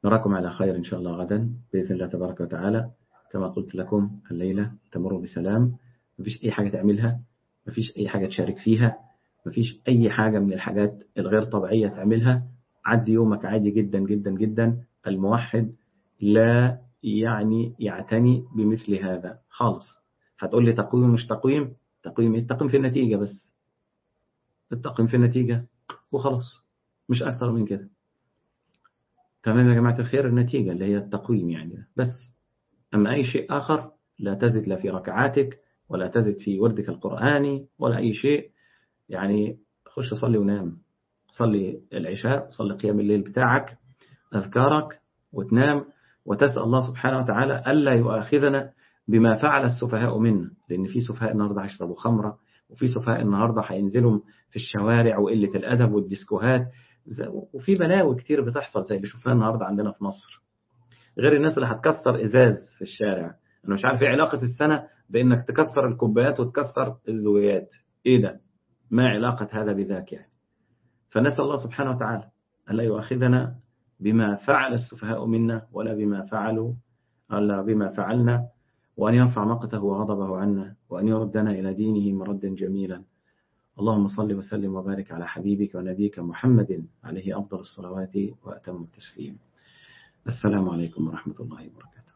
نراكم على خير إن شاء الله غدا بإذن الله تبارك وتعالى. كما قلت لكم الليلة تمر بسلام، مفيش أي حاجة تعملها، مفيش أي حاجة تشارك فيها، مفيش أي حاجة من الحاجات الغير طبيعية تعملها. عدي يومك عادي جدا جدا جدا. الموحد لا يعتني بمثل هذا خالص. هتقول لي تقويم مش تقويم؟ تقويم التقويم في النتيجة بس، التقويم في النتيجة وخلاص، مش أكثر من كده. تمام يا جماعة الخير، النتيجة اللي هي التقويم يعني بس. أما أي شيء آخر لا تزد لا في ركعاتك ولا تزد في وردك القرآني ولا أي شيء. يعني خش صلي ونام، صلي العشاء، صلي قيام الليل بتاعك، أذكارك، وتنام، وتسأل الله سبحانه وتعالى ألا يؤاخذنا بما فعل السفهاء منا. لأن في سفهاء النهاردة هيشربوا خمرة، وفي سفهاء النهاردة هينزلوا في الشوارع وقلة الأدب والديسكوهات، وفي بلاوي كتير بتحصل زي اللي شفناها النهاردة عندنا في مصر. غير الناس اللي هتكسر إزاز في الشارع. أنا مش عارف إيه علاقة السنة بإنك تكسر الكوبايات وتكسر الزويات. إيه ده؟ ما علاقة هذا بذاك يعني؟ فنسأل الله سبحانه وتعالى ألا يؤاخذنا بما فعل السفهاء منا ولا بما فعلنا، وأن يرفع مقته وغضبه عنا، وأن يردنا إلى دينه مردا جميلا. اللهم صل وسلم وبارك على حبيبك ونبيك محمد عليه أفضل الصلوات وأتم التسليم. السلام عليكم ورحمة الله وبركاته.